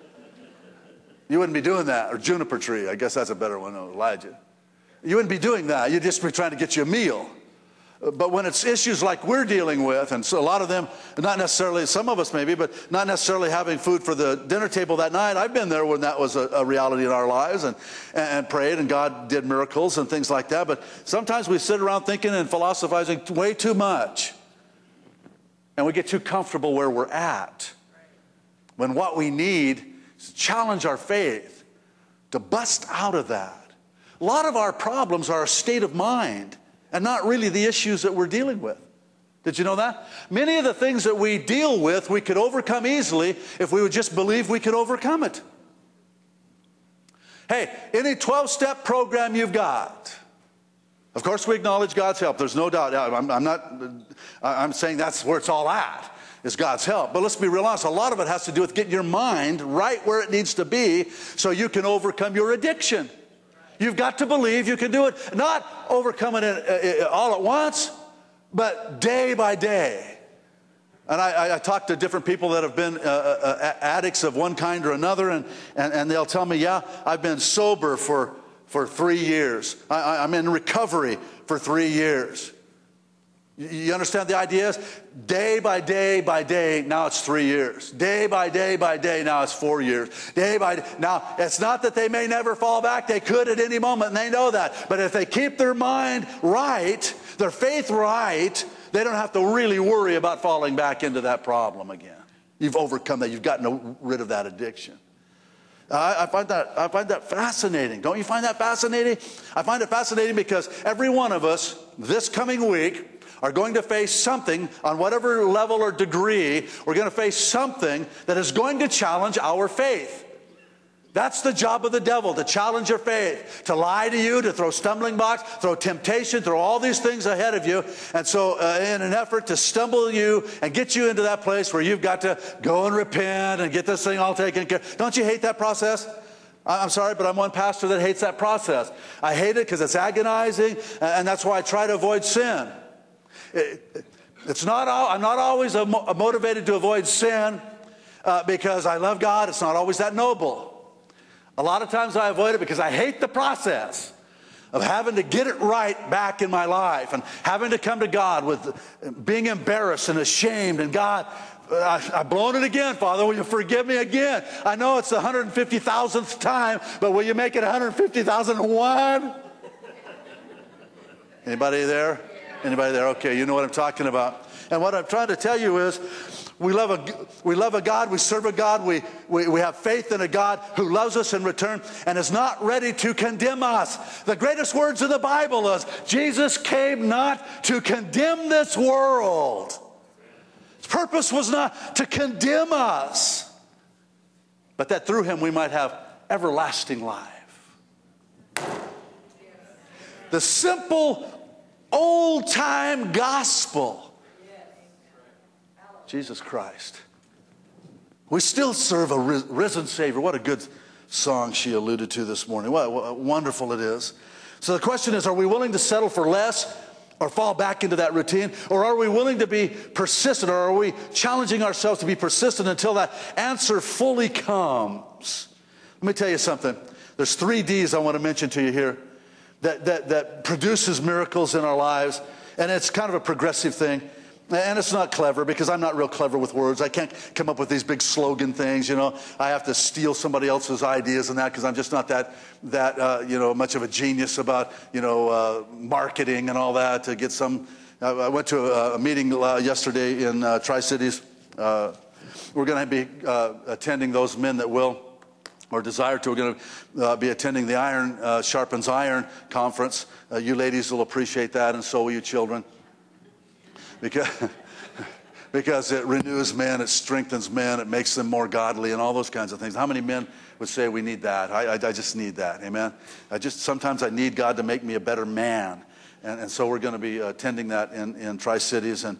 You wouldn't be doing that. Or juniper tree. I guess that's a better one, Elijah. You wouldn't be doing that. You'd just be trying to get you a meal. But when it's issues like we're dealing with, and so a lot of them, not necessarily, some of us maybe, but not necessarily having food for the dinner table that night. I've been there when that was a reality in our lives and prayed, and God did miracles and things like that. But sometimes we sit around thinking and philosophizing way too much. And we get too comfortable where we're at. When what we need is to challenge our faith, to bust out of that. A lot of our problems are a state of mind, and not really the issues that we're dealing with. Did you know that? Many of the things that we deal with, we could overcome easily if we would just believe we could overcome it. Hey, any 12-step program you've got, of course we acknowledge God's help. There's no doubt. I'm saying that's where it's all at. is God's help. But let's be real honest, a lot of it has to do with getting your mind right where it needs to be so you can overcome your addiction. You've got to believe you can do it, not overcoming it all at once, but day by day. And I talk to different people that have been addicts of one kind or another, and they'll tell me, yeah, I've been sober for 3 years. I'm in recovery for 3 years. You understand the idea is day by day, now it's 3 years. Day by day, now it's 4 years. Day by day. Now, it's not that they may never fall back. They could at any moment, and they know that. But if they keep their mind right, their faith right, they don't have to really worry about falling back into that problem again. You've overcome that. You've gotten rid of that addiction. I find that fascinating. Don't you find that fascinating? I find it fascinating because every one of us this coming week are going to face something on whatever level or degree. We're going to face something that is going to challenge our faith. That's the job of the devil, to challenge your faith, to lie to you, to throw stumbling blocks, throw temptation, throw all these things ahead of you. And so in an effort to stumble you and get you into that place where you've got to go and repent and get this thing all taken care of. Don't you hate that process? I'm sorry, but I'm one pastor that hates that process. I hate it because it's agonizing, and that's why I try to avoid sin. I'm not always motivated to avoid sin because I love God. It's not always that noble. A lot of times I avoid it because I hate the process of having to get it right back in my life and having to come to God with being embarrassed and ashamed. And God, I've blown it again, Father. Will you forgive me again? I know it's the 150,000th time, but will you make it 150,001? Anybody there? Anybody there? Okay, you know what I'm talking about. And what I'm trying to tell you is we love a God, we serve a God, we have faith in a God who loves us in return and is not ready to condemn us. The greatest words of the Bible is, Jesus came not to condemn this world. His purpose was not to condemn us, but that through him we might have everlasting life. The simple old-time gospel. Jesus Christ. We still serve a risen Savior. What a good song she alluded to this morning. What wonderful it is. So the question is, are we willing to settle for less or fall back into that routine? Or are we willing to be persistent? Or are we challenging ourselves to be persistent until that answer fully comes? Let me tell you something. There's 3 D's I want to mention to you here that produces miracles in our lives. And it's kind of a progressive thing. And it's not clever because I'm not real clever with words. I can't come up with these big slogan things, you know. I have to steal somebody else's ideas and that because I'm just not that much of a genius about, marketing and all that to get some. I went to a meeting yesterday in Tri-Cities. We're going to be attending, those men that will or desire to. We're going to be attending the Iron Sharpens Iron conference. You ladies will appreciate that, and so will you children. Because it renews men, it strengthens men, it makes them more godly and all those kinds of things. How many men would say we need that? I just need that, amen? Sometimes I need God to make me a better man. And so we're going to be attending that in Tri-Cities, and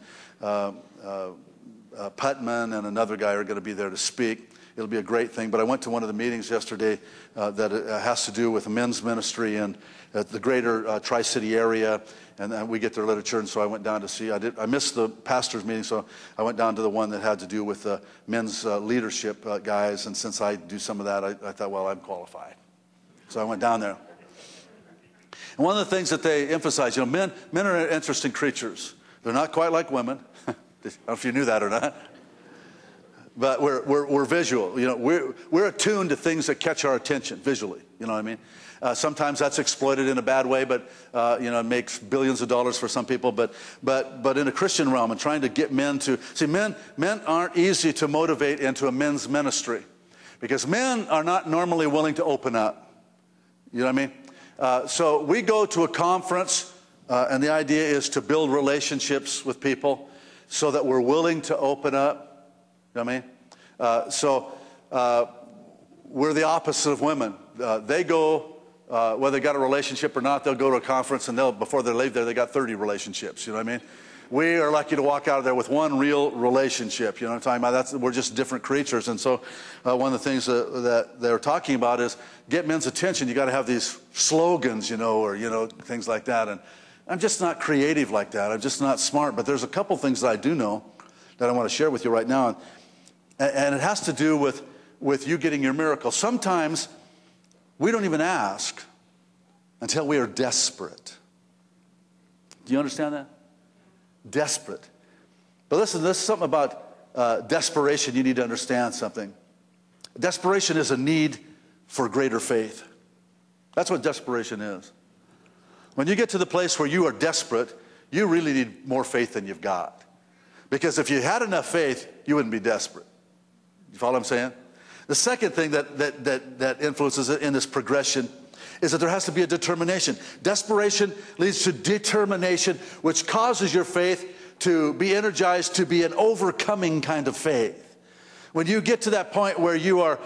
Putman and another guy are going to be there to speak. It'll be a great thing. But I went to one of the meetings yesterday that has to do with men's ministry in the greater Tri-City area. And we get their literature, and so I went down to see. I missed the pastor's meeting, so I went down to the one that had to do with men's leadership guys. And since I do some of that, I thought, well, I'm qualified. So I went down there. And one of the things that they emphasize, men are interesting creatures. They're not quite like women. I don't know if you knew that or not. But we're visual. We're attuned to things that catch our attention visually. You know what I mean? Sometimes that's exploited in a bad way, but it makes billions of dollars for some people. But in a Christian realm, and trying to get men to see, men aren't easy to motivate into a men's ministry, because men are not normally willing to open up. You know what I mean? So we go to a conference, and the idea is to build relationships with people, so that we're willing to open up. You know what I mean? We're the opposite of women. They go whether they got a relationship or not, they'll go to a conference and before they leave there, they got 30 relationships. You know what I mean? We are lucky to walk out of there with one real relationship. You know what I'm talking about? We're just different creatures. And so one of the things that they're talking about is get men's attention. You got to have these slogans, or things like that. And I'm just not creative like that. I'm just not smart. But there's a couple things that I do know that I want to share with you right now. And it has to do with you getting your miracle. Sometimes we don't even ask until we are desperate. Do you understand that? Desperate. But listen, this is something about desperation. You need to understand something. Desperation is a need for greater faith. That's what desperation is. When you get to the place where you are desperate, you really need more faith than you've got. Because if you had enough faith, you wouldn't be desperate. You follow what I'm saying? The second thing that influences it in this progression is that there has to be a determination. Desperation leads to determination, which causes your faith to be energized to be an overcoming kind of faith. When you get to that point where you are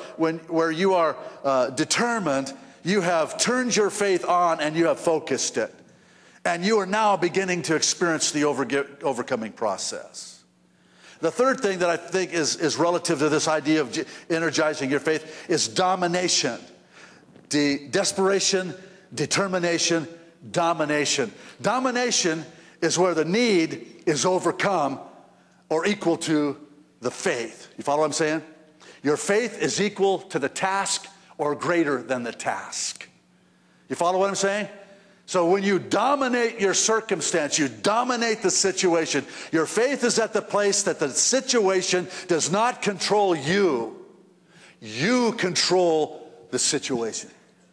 determined, you have turned your faith on and you have focused it. And you are now beginning to experience the overcoming process. The third thing that I think is relative to this idea of energizing your faith is domination. Desperation, determination, domination. Domination is where the need is overcome or equal to the faith. You follow what I'm saying? Your faith is equal to the task or greater than the task. You follow what I'm saying? So when you dominate your circumstance, you dominate the situation, your faith is at the place that the situation does not control you. You control the situation.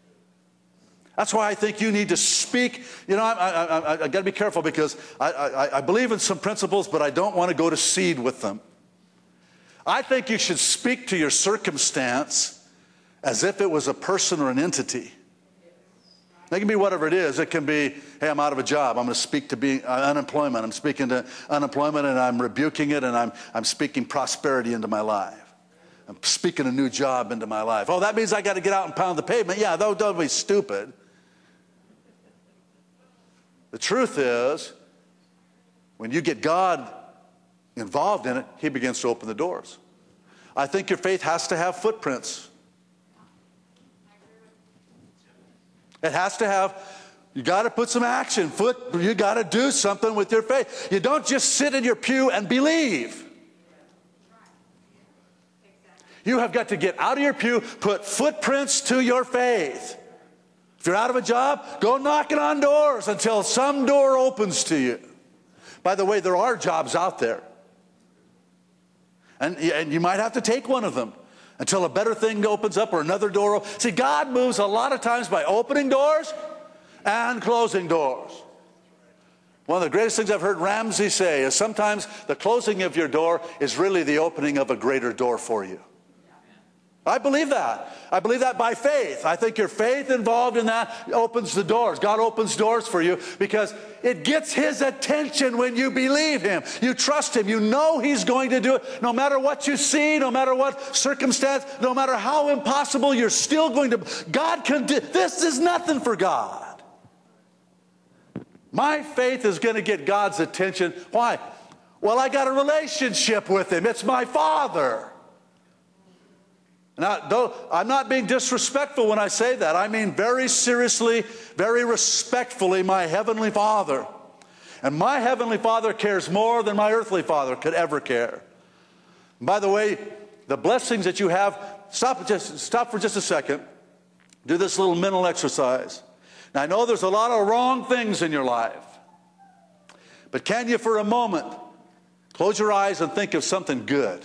That's why I think you need to speak. I got to be careful because I believe in some principles, but I don't want to go to seed with them. I think you should speak to your circumstance as if it was a person or an entity. It can be whatever it is. It can be, hey, I'm out of a job. I'm going to speak to being unemployment. I'm speaking to unemployment and I'm rebuking it and I'm speaking prosperity into my life. I'm speaking a new job into my life. Oh, that means I got to get out and pound the pavement. Yeah, don't be stupid. The truth is, when you get God involved in it, He begins to open the doors. I think your faith has to have footprints. It has to have, you got to put some action. You got to do something with your faith. You don't just sit in your pew and believe. You have got to get out of your pew, put footprints to your faith. If you're out of a job, go knocking on doors until some door opens to you. By the way, there are jobs out there. And you might have to take one of them until a better thing opens up or another door. See, God moves a lot of times by opening doors and closing doors. One of the greatest things I've heard Ramsey say is sometimes the closing of your door is really the opening of a greater door for you. I believe that. I believe that by faith. I think your faith involved in that opens the doors. God opens doors for you because it gets His attention when you believe Him. You trust Him. You know He's going to do it. No matter what you see, no matter what circumstance, no matter how impossible, you're still going to. God can do. This is nothing for God. My faith is going to get God's attention. Why? Well, I got a relationship with Him. It's my Father. Now, I'm not being disrespectful when I say that. I mean very seriously, very respectfully, my Heavenly Father. And my Heavenly Father cares more than my earthly father could ever care. And by the way, the blessings that you have, stop for just a second. Do this little mental exercise. Now, I know there's a lot of wrong things in your life. But can you, for a moment, close your eyes and think of something good?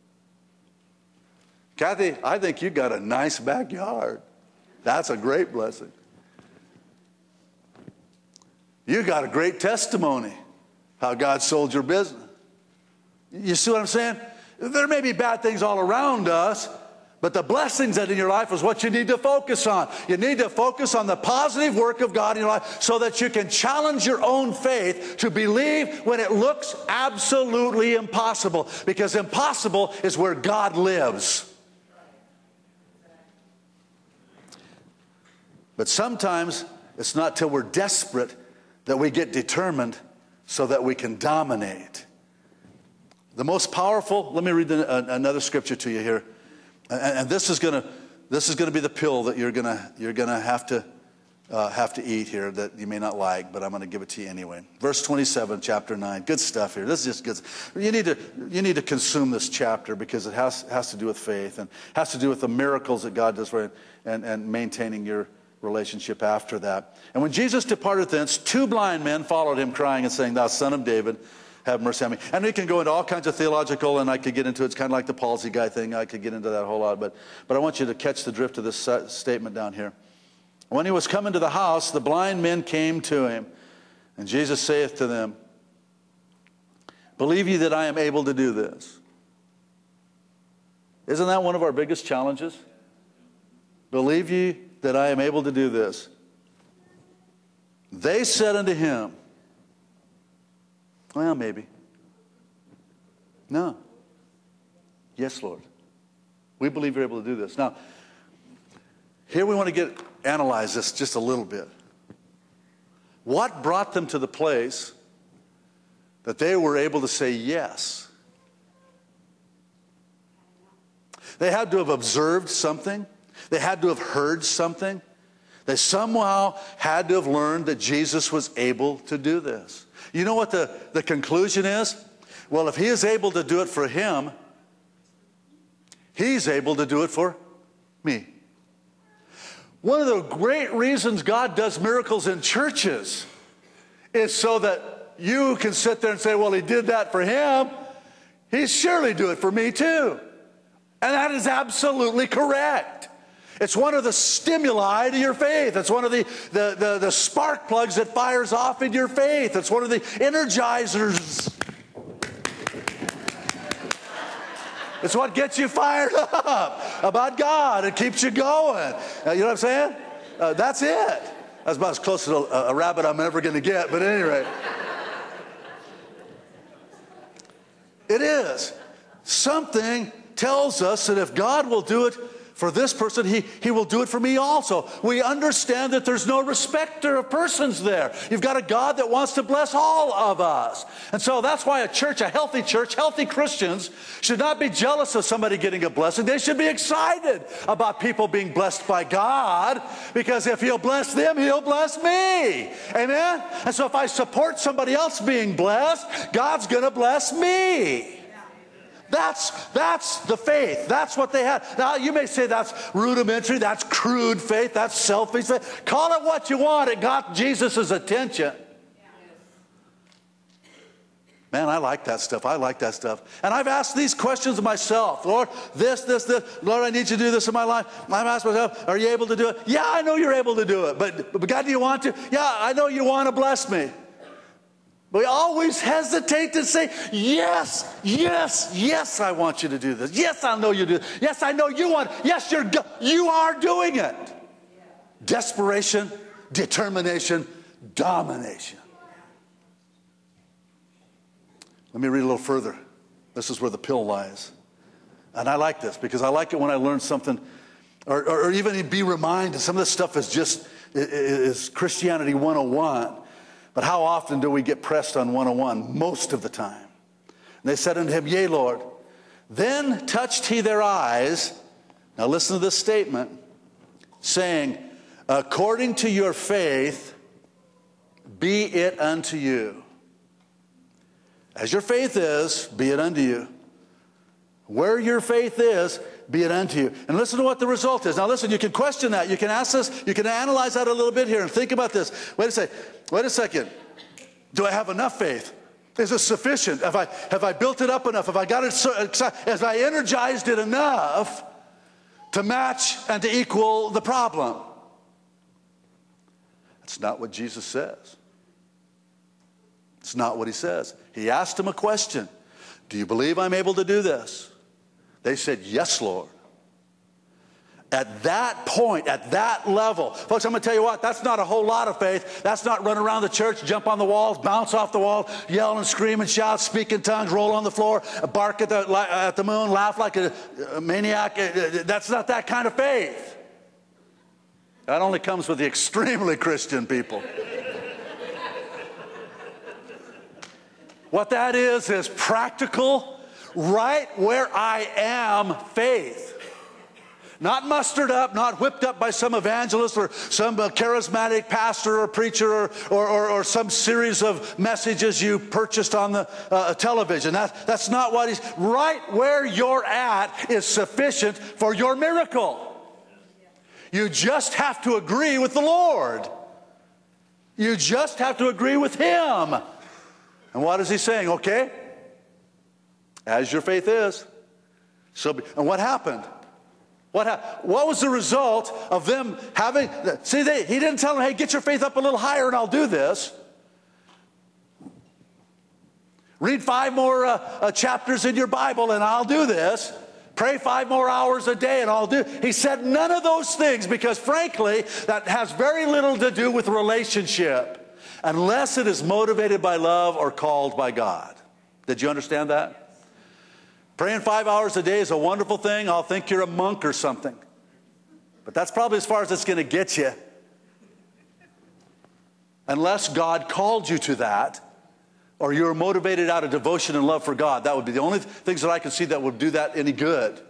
Kathy, I think you got a nice backyard. That's a great blessing. You got a great testimony how God sold your business. You see what I'm saying? There may be bad things all around us, but the blessings that in your life is what you need to focus on. You need to focus on the positive work of God in your life so that you can challenge your own faith to believe when it looks absolutely impossible. Because impossible is where God lives. But sometimes it's not till we're desperate that we get determined so that we can dominate. The most powerful, let me read another scripture to you here. And this is going to be the pill that you're gonna have to eat here that you may not like, but I'm going to give it to you anyway. Verse 27, chapter 9. Good stuff here. This is just good. You need to consume this chapter because it has to do with faith and has to do with the miracles that God does for you and maintaining your relationship after that. And when Jesus departed thence, 2 blind men followed him, crying and saying, Thou Son of David, have mercy on me. And we can go into all kinds of theological, and I could get into it. It's kind of like the palsy guy thing. I could get into that a whole lot. But I want you to catch the drift of this statement down here. When he was come into the house, the blind men came to him. And Jesus saith to them, Believe ye that I am able to do this? Isn't that one of our biggest challenges? Believe ye that I am able to do this? They said unto him, Well, maybe. No. Yes, Lord. We believe you're able to do this. Now, here we want to analyze this just a little bit. What brought them to the place that they were able to say yes? They had to have observed something. They had to have heard something. They somehow had to have learned that Jesus was able to do this. You know what the conclusion is? Well, if he is able to do it for him, he's able to do it for me. One of the great reasons God does miracles in churches is so that you can sit there and say, well, he did that for him. He'd surely do it for me too. And that is absolutely correct. It's one of the stimuli to your faith. It's one of the spark plugs that fires off in your faith. It's one of the energizers. It's what gets you fired up about God. It keeps you going. You know what I'm saying? That's it. That's about as close to a rabbit I'm ever going to get. But at any rate, it is. Something tells us that if God will do it for this person, he will do it for me also. We understand that there's no respecter of persons there. You've got a God that wants to bless all of us. And so that's why a healthy church, healthy Christians should not be jealous of somebody getting a blessing. They should be excited about people being blessed by God, because if he'll bless them, he'll bless me. Amen? And so if I support somebody else being blessed, God's going to bless me. That's the faith. That's what they had. Now, you may say that's rudimentary, that's crude faith, that's selfish faith. Call it what you want. It got Jesus' attention. Man, I like that stuff. I like that stuff. And I've asked these questions of myself. Lord, this. Lord, I need you to do this in my life. I've asked myself, are you able to do it? Yeah, I know you're able to do it. But God, do you want to? Yeah, I know you want to bless me. We always hesitate to say, yes, I want you to do this. Yes, I know you do. Yes, I know you want. Yes, you are doing it. Desperation, determination, domination. Let me read a little further. This is where the pill lies. And I like this because I like it when I learn something or even be reminded. Some of this stuff is Christianity 101. But how often do we get pressed on 101? Most of the time. And they said unto him, Yea, Lord. Then touched he their eyes. Now listen to this statement. Saying, according to your faith, be it unto you. As your faith is, be it unto you. Where your faith is, be it unto you. And listen to what the result is. Now listen, you can question that. You can ask this. You can analyze that a little bit here and think about this. Wait a second. Do I have enough faith? Is it sufficient? Have I built it up enough? Have I got it? Have I energized it enough to match and to equal the problem? That's not what Jesus says. It's not what he says. He asked him a question. Do you believe I'm able to do this? They said, yes, Lord. At that point, at that level, folks, I'm going to tell you what, that's not a whole lot of faith. That's not run around the church, jump on the walls, bounce off the wall, yell and scream and shout, speak in tongues, roll on the floor, bark at the moon, laugh like a maniac. That's not that kind of faith. That only comes with the extremely Christian people. What that is practical, right where I am faith. Not mustered up, not whipped up by some evangelist or some charismatic pastor or preacher or some series of messages you purchased on the television. That's not what he's... Right where you're at is sufficient for your miracle. You just have to agree with the Lord. You just have to agree with Him. And what is He saying? Okay, as your faith is. And what happened? What was the result of them having... See, He didn't tell them, hey, get your faith up a little higher and I'll do this. Read 5 more chapters in your Bible and I'll do this. Pray 5 more hours a day and I'll do... He said none of those things because, frankly, that has very little to do with relationship unless it is motivated by love or called by God. Did you understand that? Praying 5 hours a day is a wonderful thing. I'll think you're a monk or something. But that's probably as far as it's going to get you. Unless God called you to that, or you're motivated out of devotion and love for God, that would be the only things that I can see that would do that any good.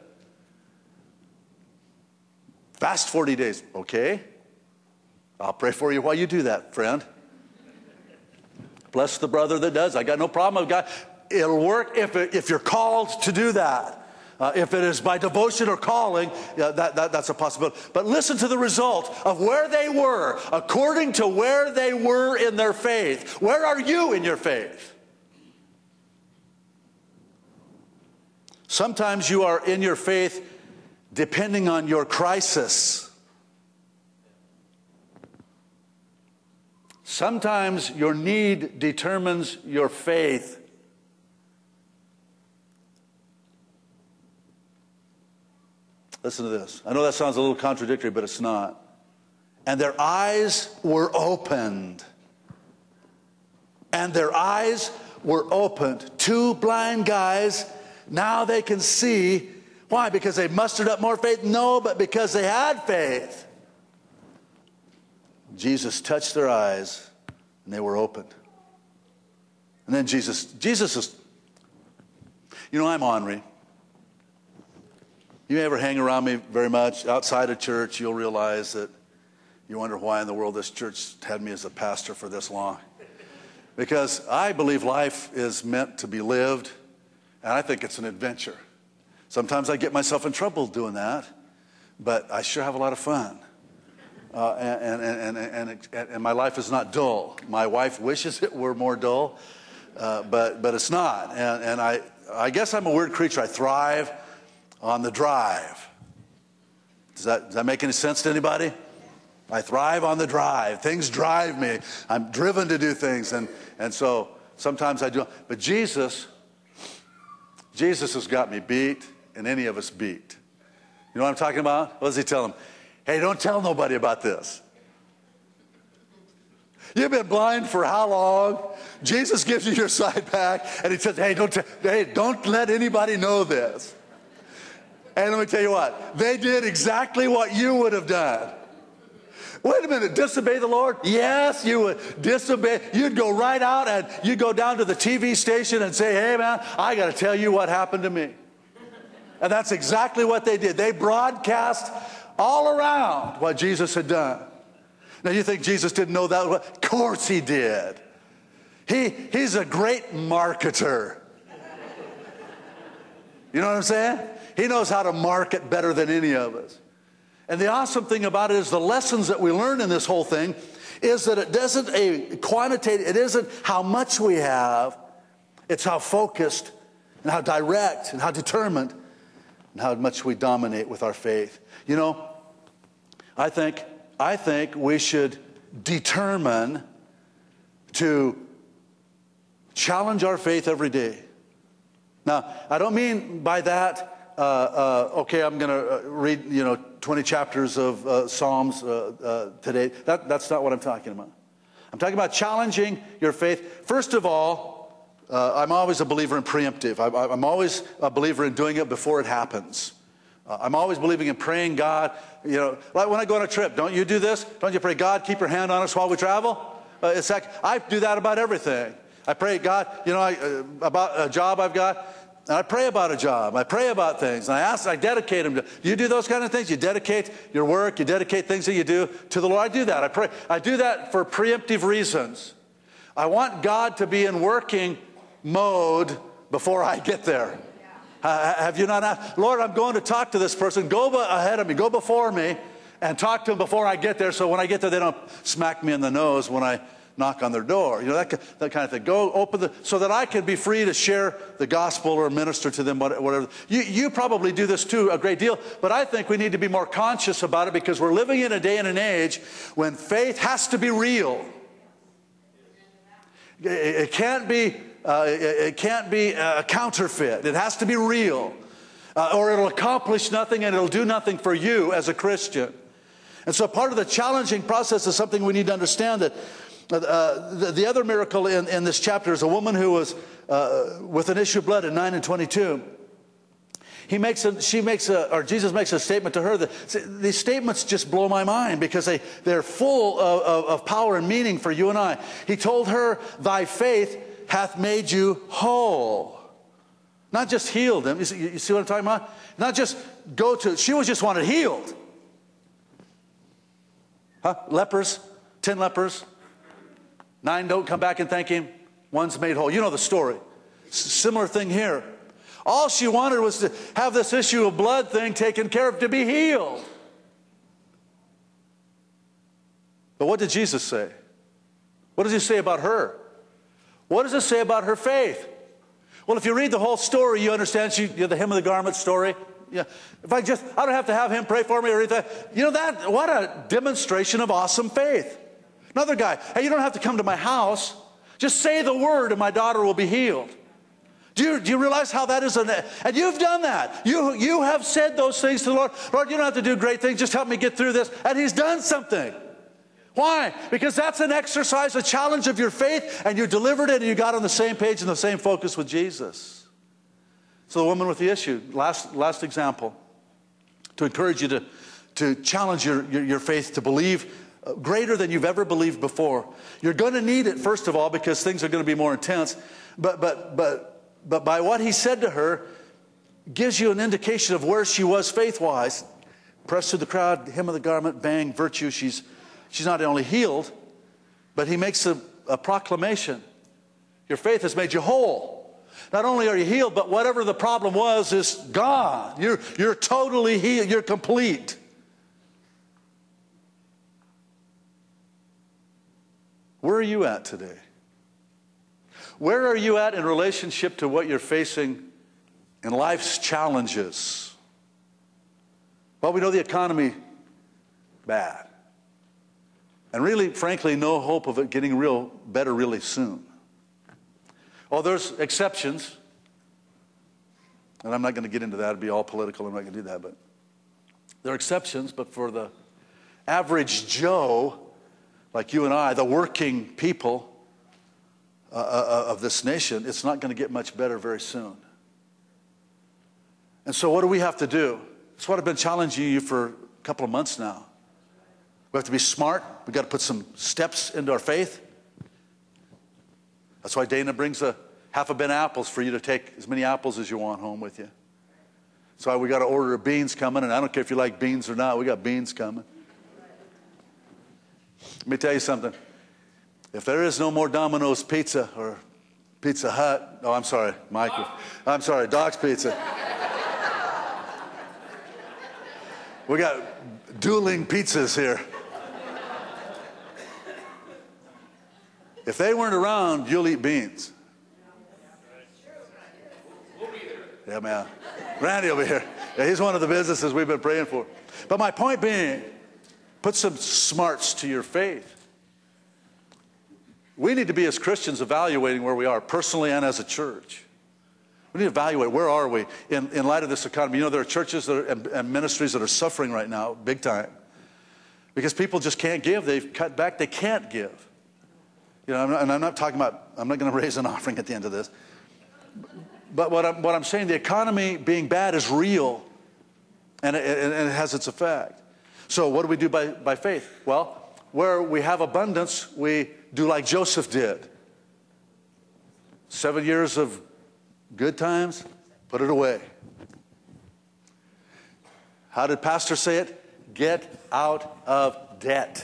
Fast 40 days. Okay. I'll pray for you while you do that, friend. Bless the brother that does. I got no problem with God. It'll work if you're called to do that. If it is by devotion or calling, that's a possibility. But listen to the result of where they were, according to where they were in their faith. Where are you in your faith? Sometimes you are in your faith depending on your crisis. Sometimes your need determines your faith. Listen to this. I know that sounds a little contradictory, but it's not. And their eyes were opened. And their eyes were opened. 2 blind guys, now they can see. Why? Because they mustered up more faith? No, but because they had faith. Jesus touched their eyes, and they were opened. And then Jesus is... You know, I'm ornery. You ever hang around me very much outside of church, you'll realize that you wonder why in the world this church had me as a pastor for this long. Because I believe life is meant to be lived, and I think it's an adventure. Sometimes I get myself in trouble doing that, but I sure have a lot of fun. And my life is not dull. My wife wishes it were more dull, but it's not. And I guess I'm a weird creature. I thrive on the drive. Does that make any sense to anybody? I thrive on the drive. Things drive me. I'm driven to do things. And so sometimes I do. But Jesus has got me beat, and any of us beat. You know what I'm talking about? What does He tell them? Hey, don't tell nobody about this. You've been blind for how long? Jesus gives you your sight back, and He says, hey, don't let anybody know this. And let me tell you what, they did exactly what you would have done. Wait a minute, disobey the Lord? Yes, you would disobey. You'd go right out and you'd go down to the TV station and say, hey man, I got to tell you what happened to me. And that's exactly what they did. They broadcast all around what Jesus had done. Now you think Jesus didn't know that? Of course He did. He's a great marketer. You know what I'm saying? He knows how to market better than any of us. And the awesome thing about it is the lessons that we learn in this whole thing is that it isn't a quantitative, it isn't how much we have, it's how focused and how direct and how determined and how much we dominate with our faith. You know, I think we should determine to challenge our faith every day. Now, I don't mean by that, okay, I'm going to read, 20 chapters of Psalms today. That's not what I'm talking about. I'm talking about challenging your faith. First of all, I'm always a believer in preemptive. I'm always a believer in doing it before it happens. I'm always believing in praying God. You know, like when I go on a trip, don't you do this? Don't you pray, God, keep your hand on us while we travel? It's like, I do that about everything. I pray, God, you know, about a job I've got, and I pray about a job. I pray about things, and I dedicate them to. Do you do those kind of things? You dedicate your work, you dedicate things that you do to the Lord. I do that. I pray. I do that for preemptive reasons. I want God to be in working mode before I get there. Have you not asked, Lord, I'm going to talk to this person. Go ahead of me. Go before me and talk to them before I get there, so when I get there, they don't smack me in the nose when I knock on their door. You know, that kind of thing. Go open so that I can be free to share the gospel or minister to them, whatever. You probably do this too a great deal, but I think we need to be more conscious about it because we're living in a day and an age when faith has to be real. It can't be a counterfeit. It has to be real, or it'll accomplish nothing and it'll do nothing for you as a Christian. And so part of the challenging process is something we need to understand, that the other miracle in this chapter is a woman who was with an issue of blood in 9 and 22. Jesus makes a statement to her that these statements just blow my mind because they're full of power and meaning for you and I. He told her, thy faith hath made you whole. Not just healed him. You see what I'm talking about? Not just she was just wanted healed. Huh? Lepers, 10 lepers. 9 don't come back and thank him. 1's made whole. You know the story. Similar thing here. All she wanted was to have this issue of blood thing taken care of, to be healed. But what did Jesus say? What does he say about her? What does it say about her faith? Well, if you read the whole story, you understand the hem of the garment story. Yeah. I don't have to have him pray for me or anything. You know what a demonstration of awesome faith. Another guy, hey, you don't have to come to my house. Just say the word and my daughter will be healed. Do you realize how that is? And you've done that. You have said those things to the Lord. Lord, you don't have to do great things. Just help me get through this. And he's done something. Why? Because that's an exercise, a challenge of your faith, and you delivered it and you got on the same page and the same focus with Jesus. So the woman with the issue, last example, to encourage you to challenge your faith to believe greater than you've ever believed before. You're going to need it, first of all, because things are going to be more intense. But by what he said to her gives you an indication of where she was faith-wise. Pressed through the crowd, hem of the garment, bang, virtue. She's not only healed, but he makes a proclamation. Your faith has made you whole. Not only are you healed, but whatever the problem was is gone. You're totally healed. You're complete. Where are you at today? Where are you at in relationship to what you're facing in life's challenges? Well, we know the economy bad. And really, frankly, no hope of it getting better really soon. Oh, there's exceptions. And I'm not going to get into that. It'd be all political. I'm not going to do that. But there are exceptions. But for the average Joe, like you and I, the working people of this nation, it's not going to get much better very soon. And so what do we have to do? It's what I've been challenging you for a couple of months now. We have to be smart. We've got to put some steps into our faith. That's why Dana brings half a bin of apples for you to take as many apples as you want home with you. That's why we got to order beans coming, and I don't care if you like beans or not. We got beans coming. Let me tell you something. If there is no more Domino's Pizza or Pizza Hut, oh, I'm sorry, Michael. I'm sorry, Doc's Pizza. We got dueling pizzas here. If they weren't around, you'll eat beans. Yeah, man. Randy will be here. Yeah, he's one of the businesses we've been praying for. But my point being, put some smarts to your faith. We need to be, as Christians, evaluating where we are, personally and as a church. We need to evaluate, where are we in light of this economy? You know, there are churches and ministries that are suffering right now, big time, because people just can't give. They've cut back. They can't give. You know, and I'm not talking about, I'm not going to raise an offering at the end of this. But what I'm saying, the economy being bad is real. And it has its effect. So what do we do by faith? Well, where we have abundance, we do like Joseph did. 7 years of good times, put it away. How did Pastor say it? Get out of debt.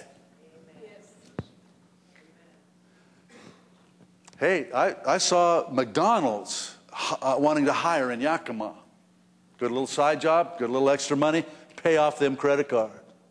Hey, I saw McDonald's wanting to hire in Yakima. Good little side job, good little extra money, pay off them credit cards.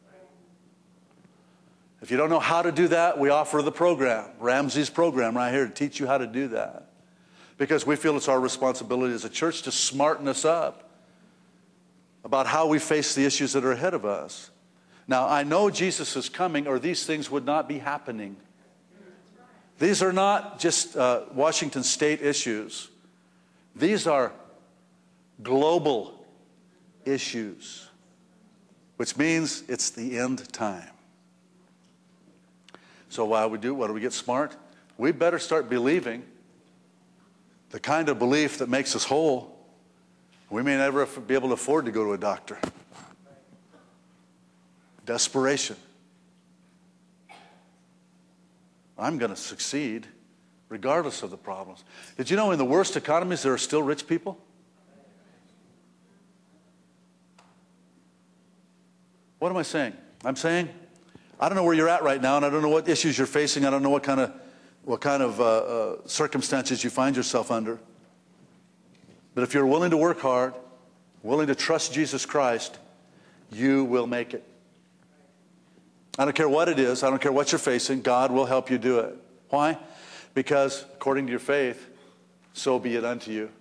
If you don't know how to do that, we offer the program, Ramsey's program right here, to teach you how to do that. Because we feel it's our responsibility as a church to smarten us up about how we face the issues that are ahead of us. Now, I know Jesus is coming, or these things would not be happening. These are not just Washington State issues. These are global issues, which means it's the end time. So what do we get smart? We better start believing the kind of belief that makes us whole. We may never be able to afford to go to a doctor. Desperation. I'm going to succeed regardless of the problems. Did you know in the worst economies there are still rich people? What am I saying? I'm saying I don't know where you're at right now, and I don't know what issues you're facing. I don't know what kind of circumstances you find yourself under. But if you're willing to work hard, willing to trust Jesus Christ, you will make it. I don't care what it is. I don't care what you're facing. God will help you do it. Why? Because according to your faith, so be it unto you.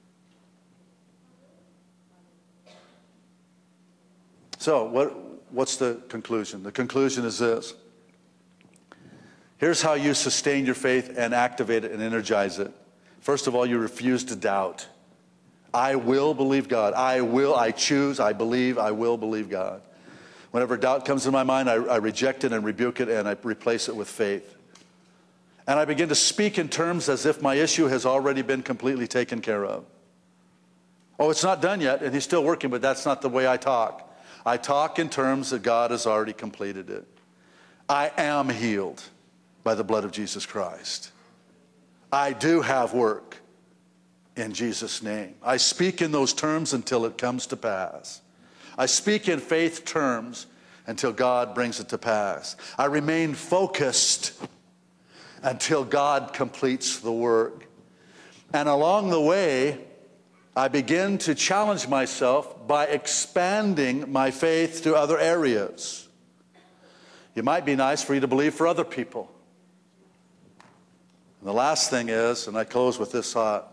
So what's the conclusion? The conclusion is this. Here's how you sustain your faith and activate it and energize it. First of all, you refuse to doubt. I will believe God. I choose, I believe, I will believe God. Whenever doubt comes in my mind, I reject it and rebuke it, and I replace it with faith. And I begin to speak in terms as if my issue has already been completely taken care of. Oh, it's not done yet, and he's still working, but that's not the way I talk. I talk in terms that God has already completed it. I am healed by the blood of Jesus Christ. I do have work in Jesus' name. I speak in those terms until it comes to pass. I speak in faith terms until God brings it to pass. I remain focused until God completes the work. And along the way, I begin to challenge myself by expanding my faith to other areas. It might be nice for you to believe for other people. And the last thing is, and I close with this thought,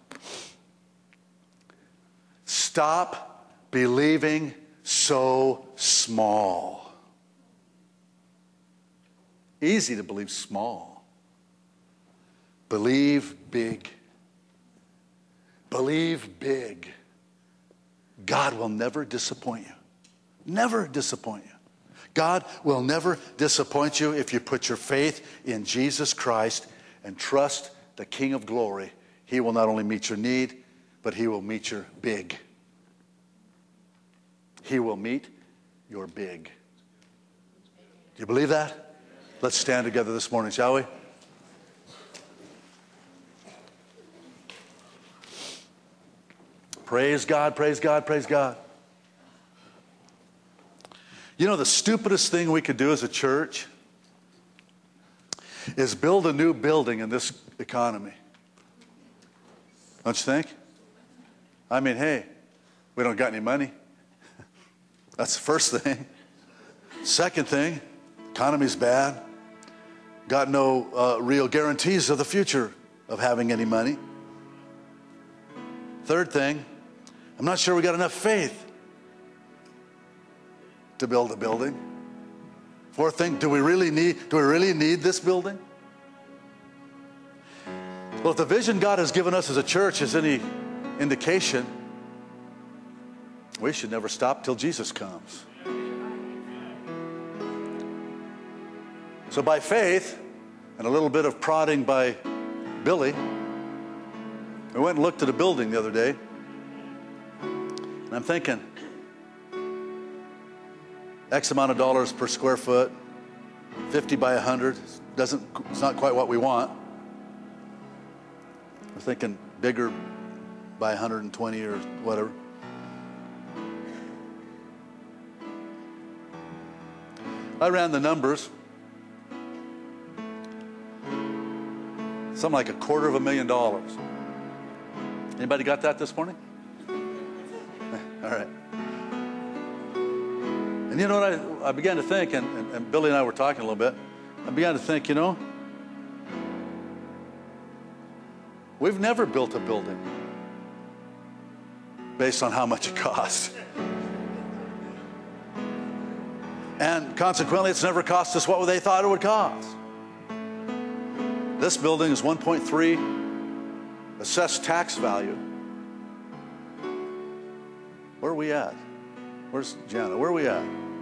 stop believing so small. Easy to believe small. Believe big. Believe big. God will never disappoint you. Never disappoint you. God will never disappoint you if you put your faith in Jesus Christ and trust the King of Glory. He will not only meet your need, but He will meet your big. He will meet your big. Do you believe that? Let's stand together this morning, shall we? Praise God, praise God, praise God. You know, the stupidest thing we could do as a church is build a new building in this economy. Don't you think? I mean, hey, we don't got any money. That's the first thing. Second thing, economy's bad. Got no real guarantees of the future of having any money. Third thing, I'm not sure we got enough faith to build a building. Fourth thing, do we really need this building? Well, if the vision God has given us as a church is any indication, we should never stop till Jesus comes. So by faith and a little bit of prodding by Billy, we went and looked at a building the other day. And I'm thinking, X amount of dollars per square foot, 50 by 100. It's not quite what we want. We're thinking bigger by 120 or whatever. I ran the numbers. Something like $250,000. Anybody got that this morning? All right. And you know what I began to think, and Billy and I were talking a little bit, I began to think, we've never built a building based on how much it costs. And consequently, it's never cost us what they thought it would cost. This building is 1.3 assessed tax value. Where are we at? Where's Jana? Where are we at?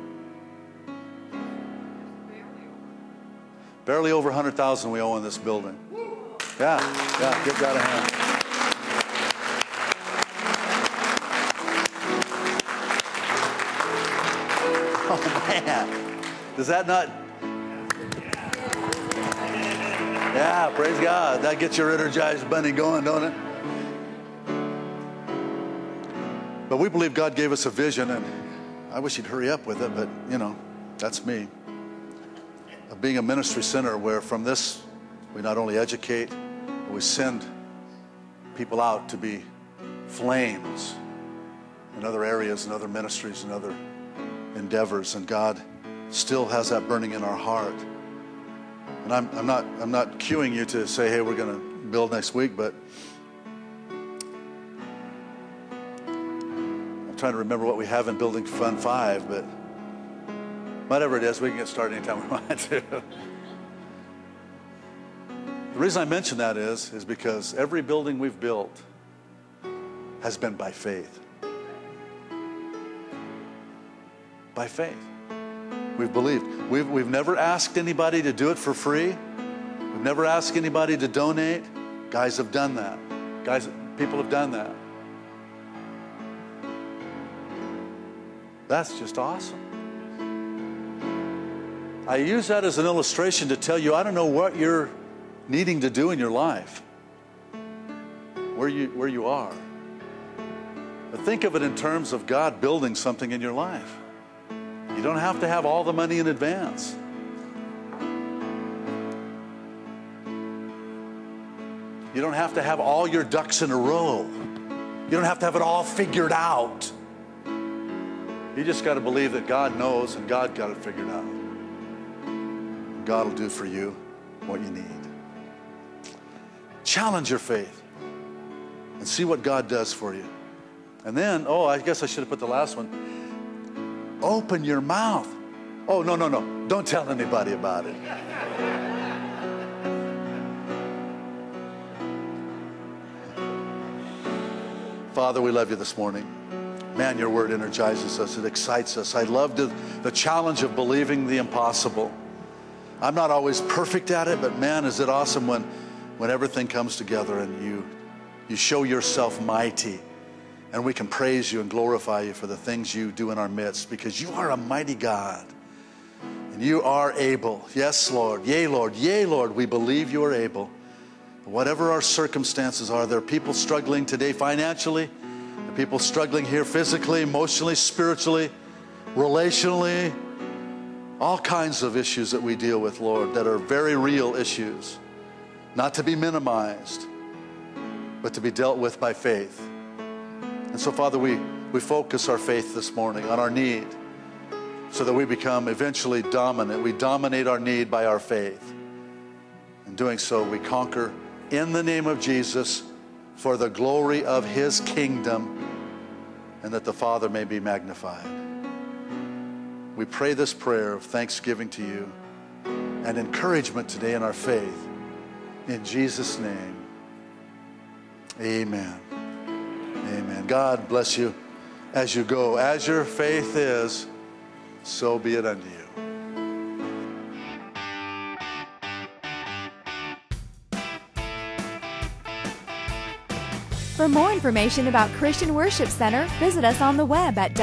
Barely over 100,000 we owe in this building. Yeah, give that a hand. Oh man, does that not? Yeah, praise God. That gets your energized bunny going, don't it? But we believe God gave us a vision, and I wish he'd hurry up with it, but that's me. Of being a ministry center where from this we not only educate, but we send people out to be flames in other areas, in other ministries, in other endeavors, and God still has that burning in our heart. And I'm not cueing you to say, hey, we're going to build next week, but I'm trying to remember what we have in Building Fund 5, but whatever it is, we can get started anytime we want to. The reason I mention that is because every building we've built has been by faith. By faith. We've believed. We've never asked anybody to do it for free. We've never asked anybody to donate. Guys have done that. People have done that. That's just awesome. I use that as an illustration to tell you, I don't know what you're needing to do in your life, where you are. But think of it in terms of God building something in your life. You don't have to have all the money in advance. You don't have to have all your ducks in a row. You don't have to have it all figured out. You just got to believe that God knows and God got it figured out. God will do for you what you need. Challenge your faith and see what God does for you. And then, I guess I should have put the last one. Open your mouth. Oh, no. Don't tell anybody about it. Father, we love you this morning. Man, your word energizes us. It excites us. I love the challenge of believing the impossible. I'm not always perfect at it, but man, is it awesome when everything comes together and you show yourself mighty. And we can praise you and glorify you for the things you do in our midst, because you are a mighty God. And you are able. Yes, Lord. Yea, Lord. Yea, Lord. We believe you are able. Whatever our circumstances are, there are people struggling today financially. There are people struggling here physically, emotionally, spiritually, relationally. All kinds of issues that we deal with, Lord, that are very real issues. Not to be minimized, but to be dealt with by faith. And so, Father, we focus our faith this morning on our need so that we become eventually dominant. We dominate our need by our faith. In doing so, we conquer in the name of Jesus for the glory of his kingdom, and that the Father may be magnified. We pray this prayer of thanksgiving to you and encouragement today in our faith. In Jesus' name, amen. Amen. God bless you as you go. As your faith is, so be it unto you. For more information about Christian Worship Center, visit us on the web at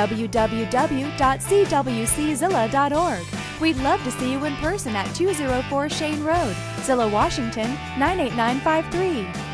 www.cwczilla.org. We'd love to see you in person at 204 Shane Road, Zillah, Washington, 98953.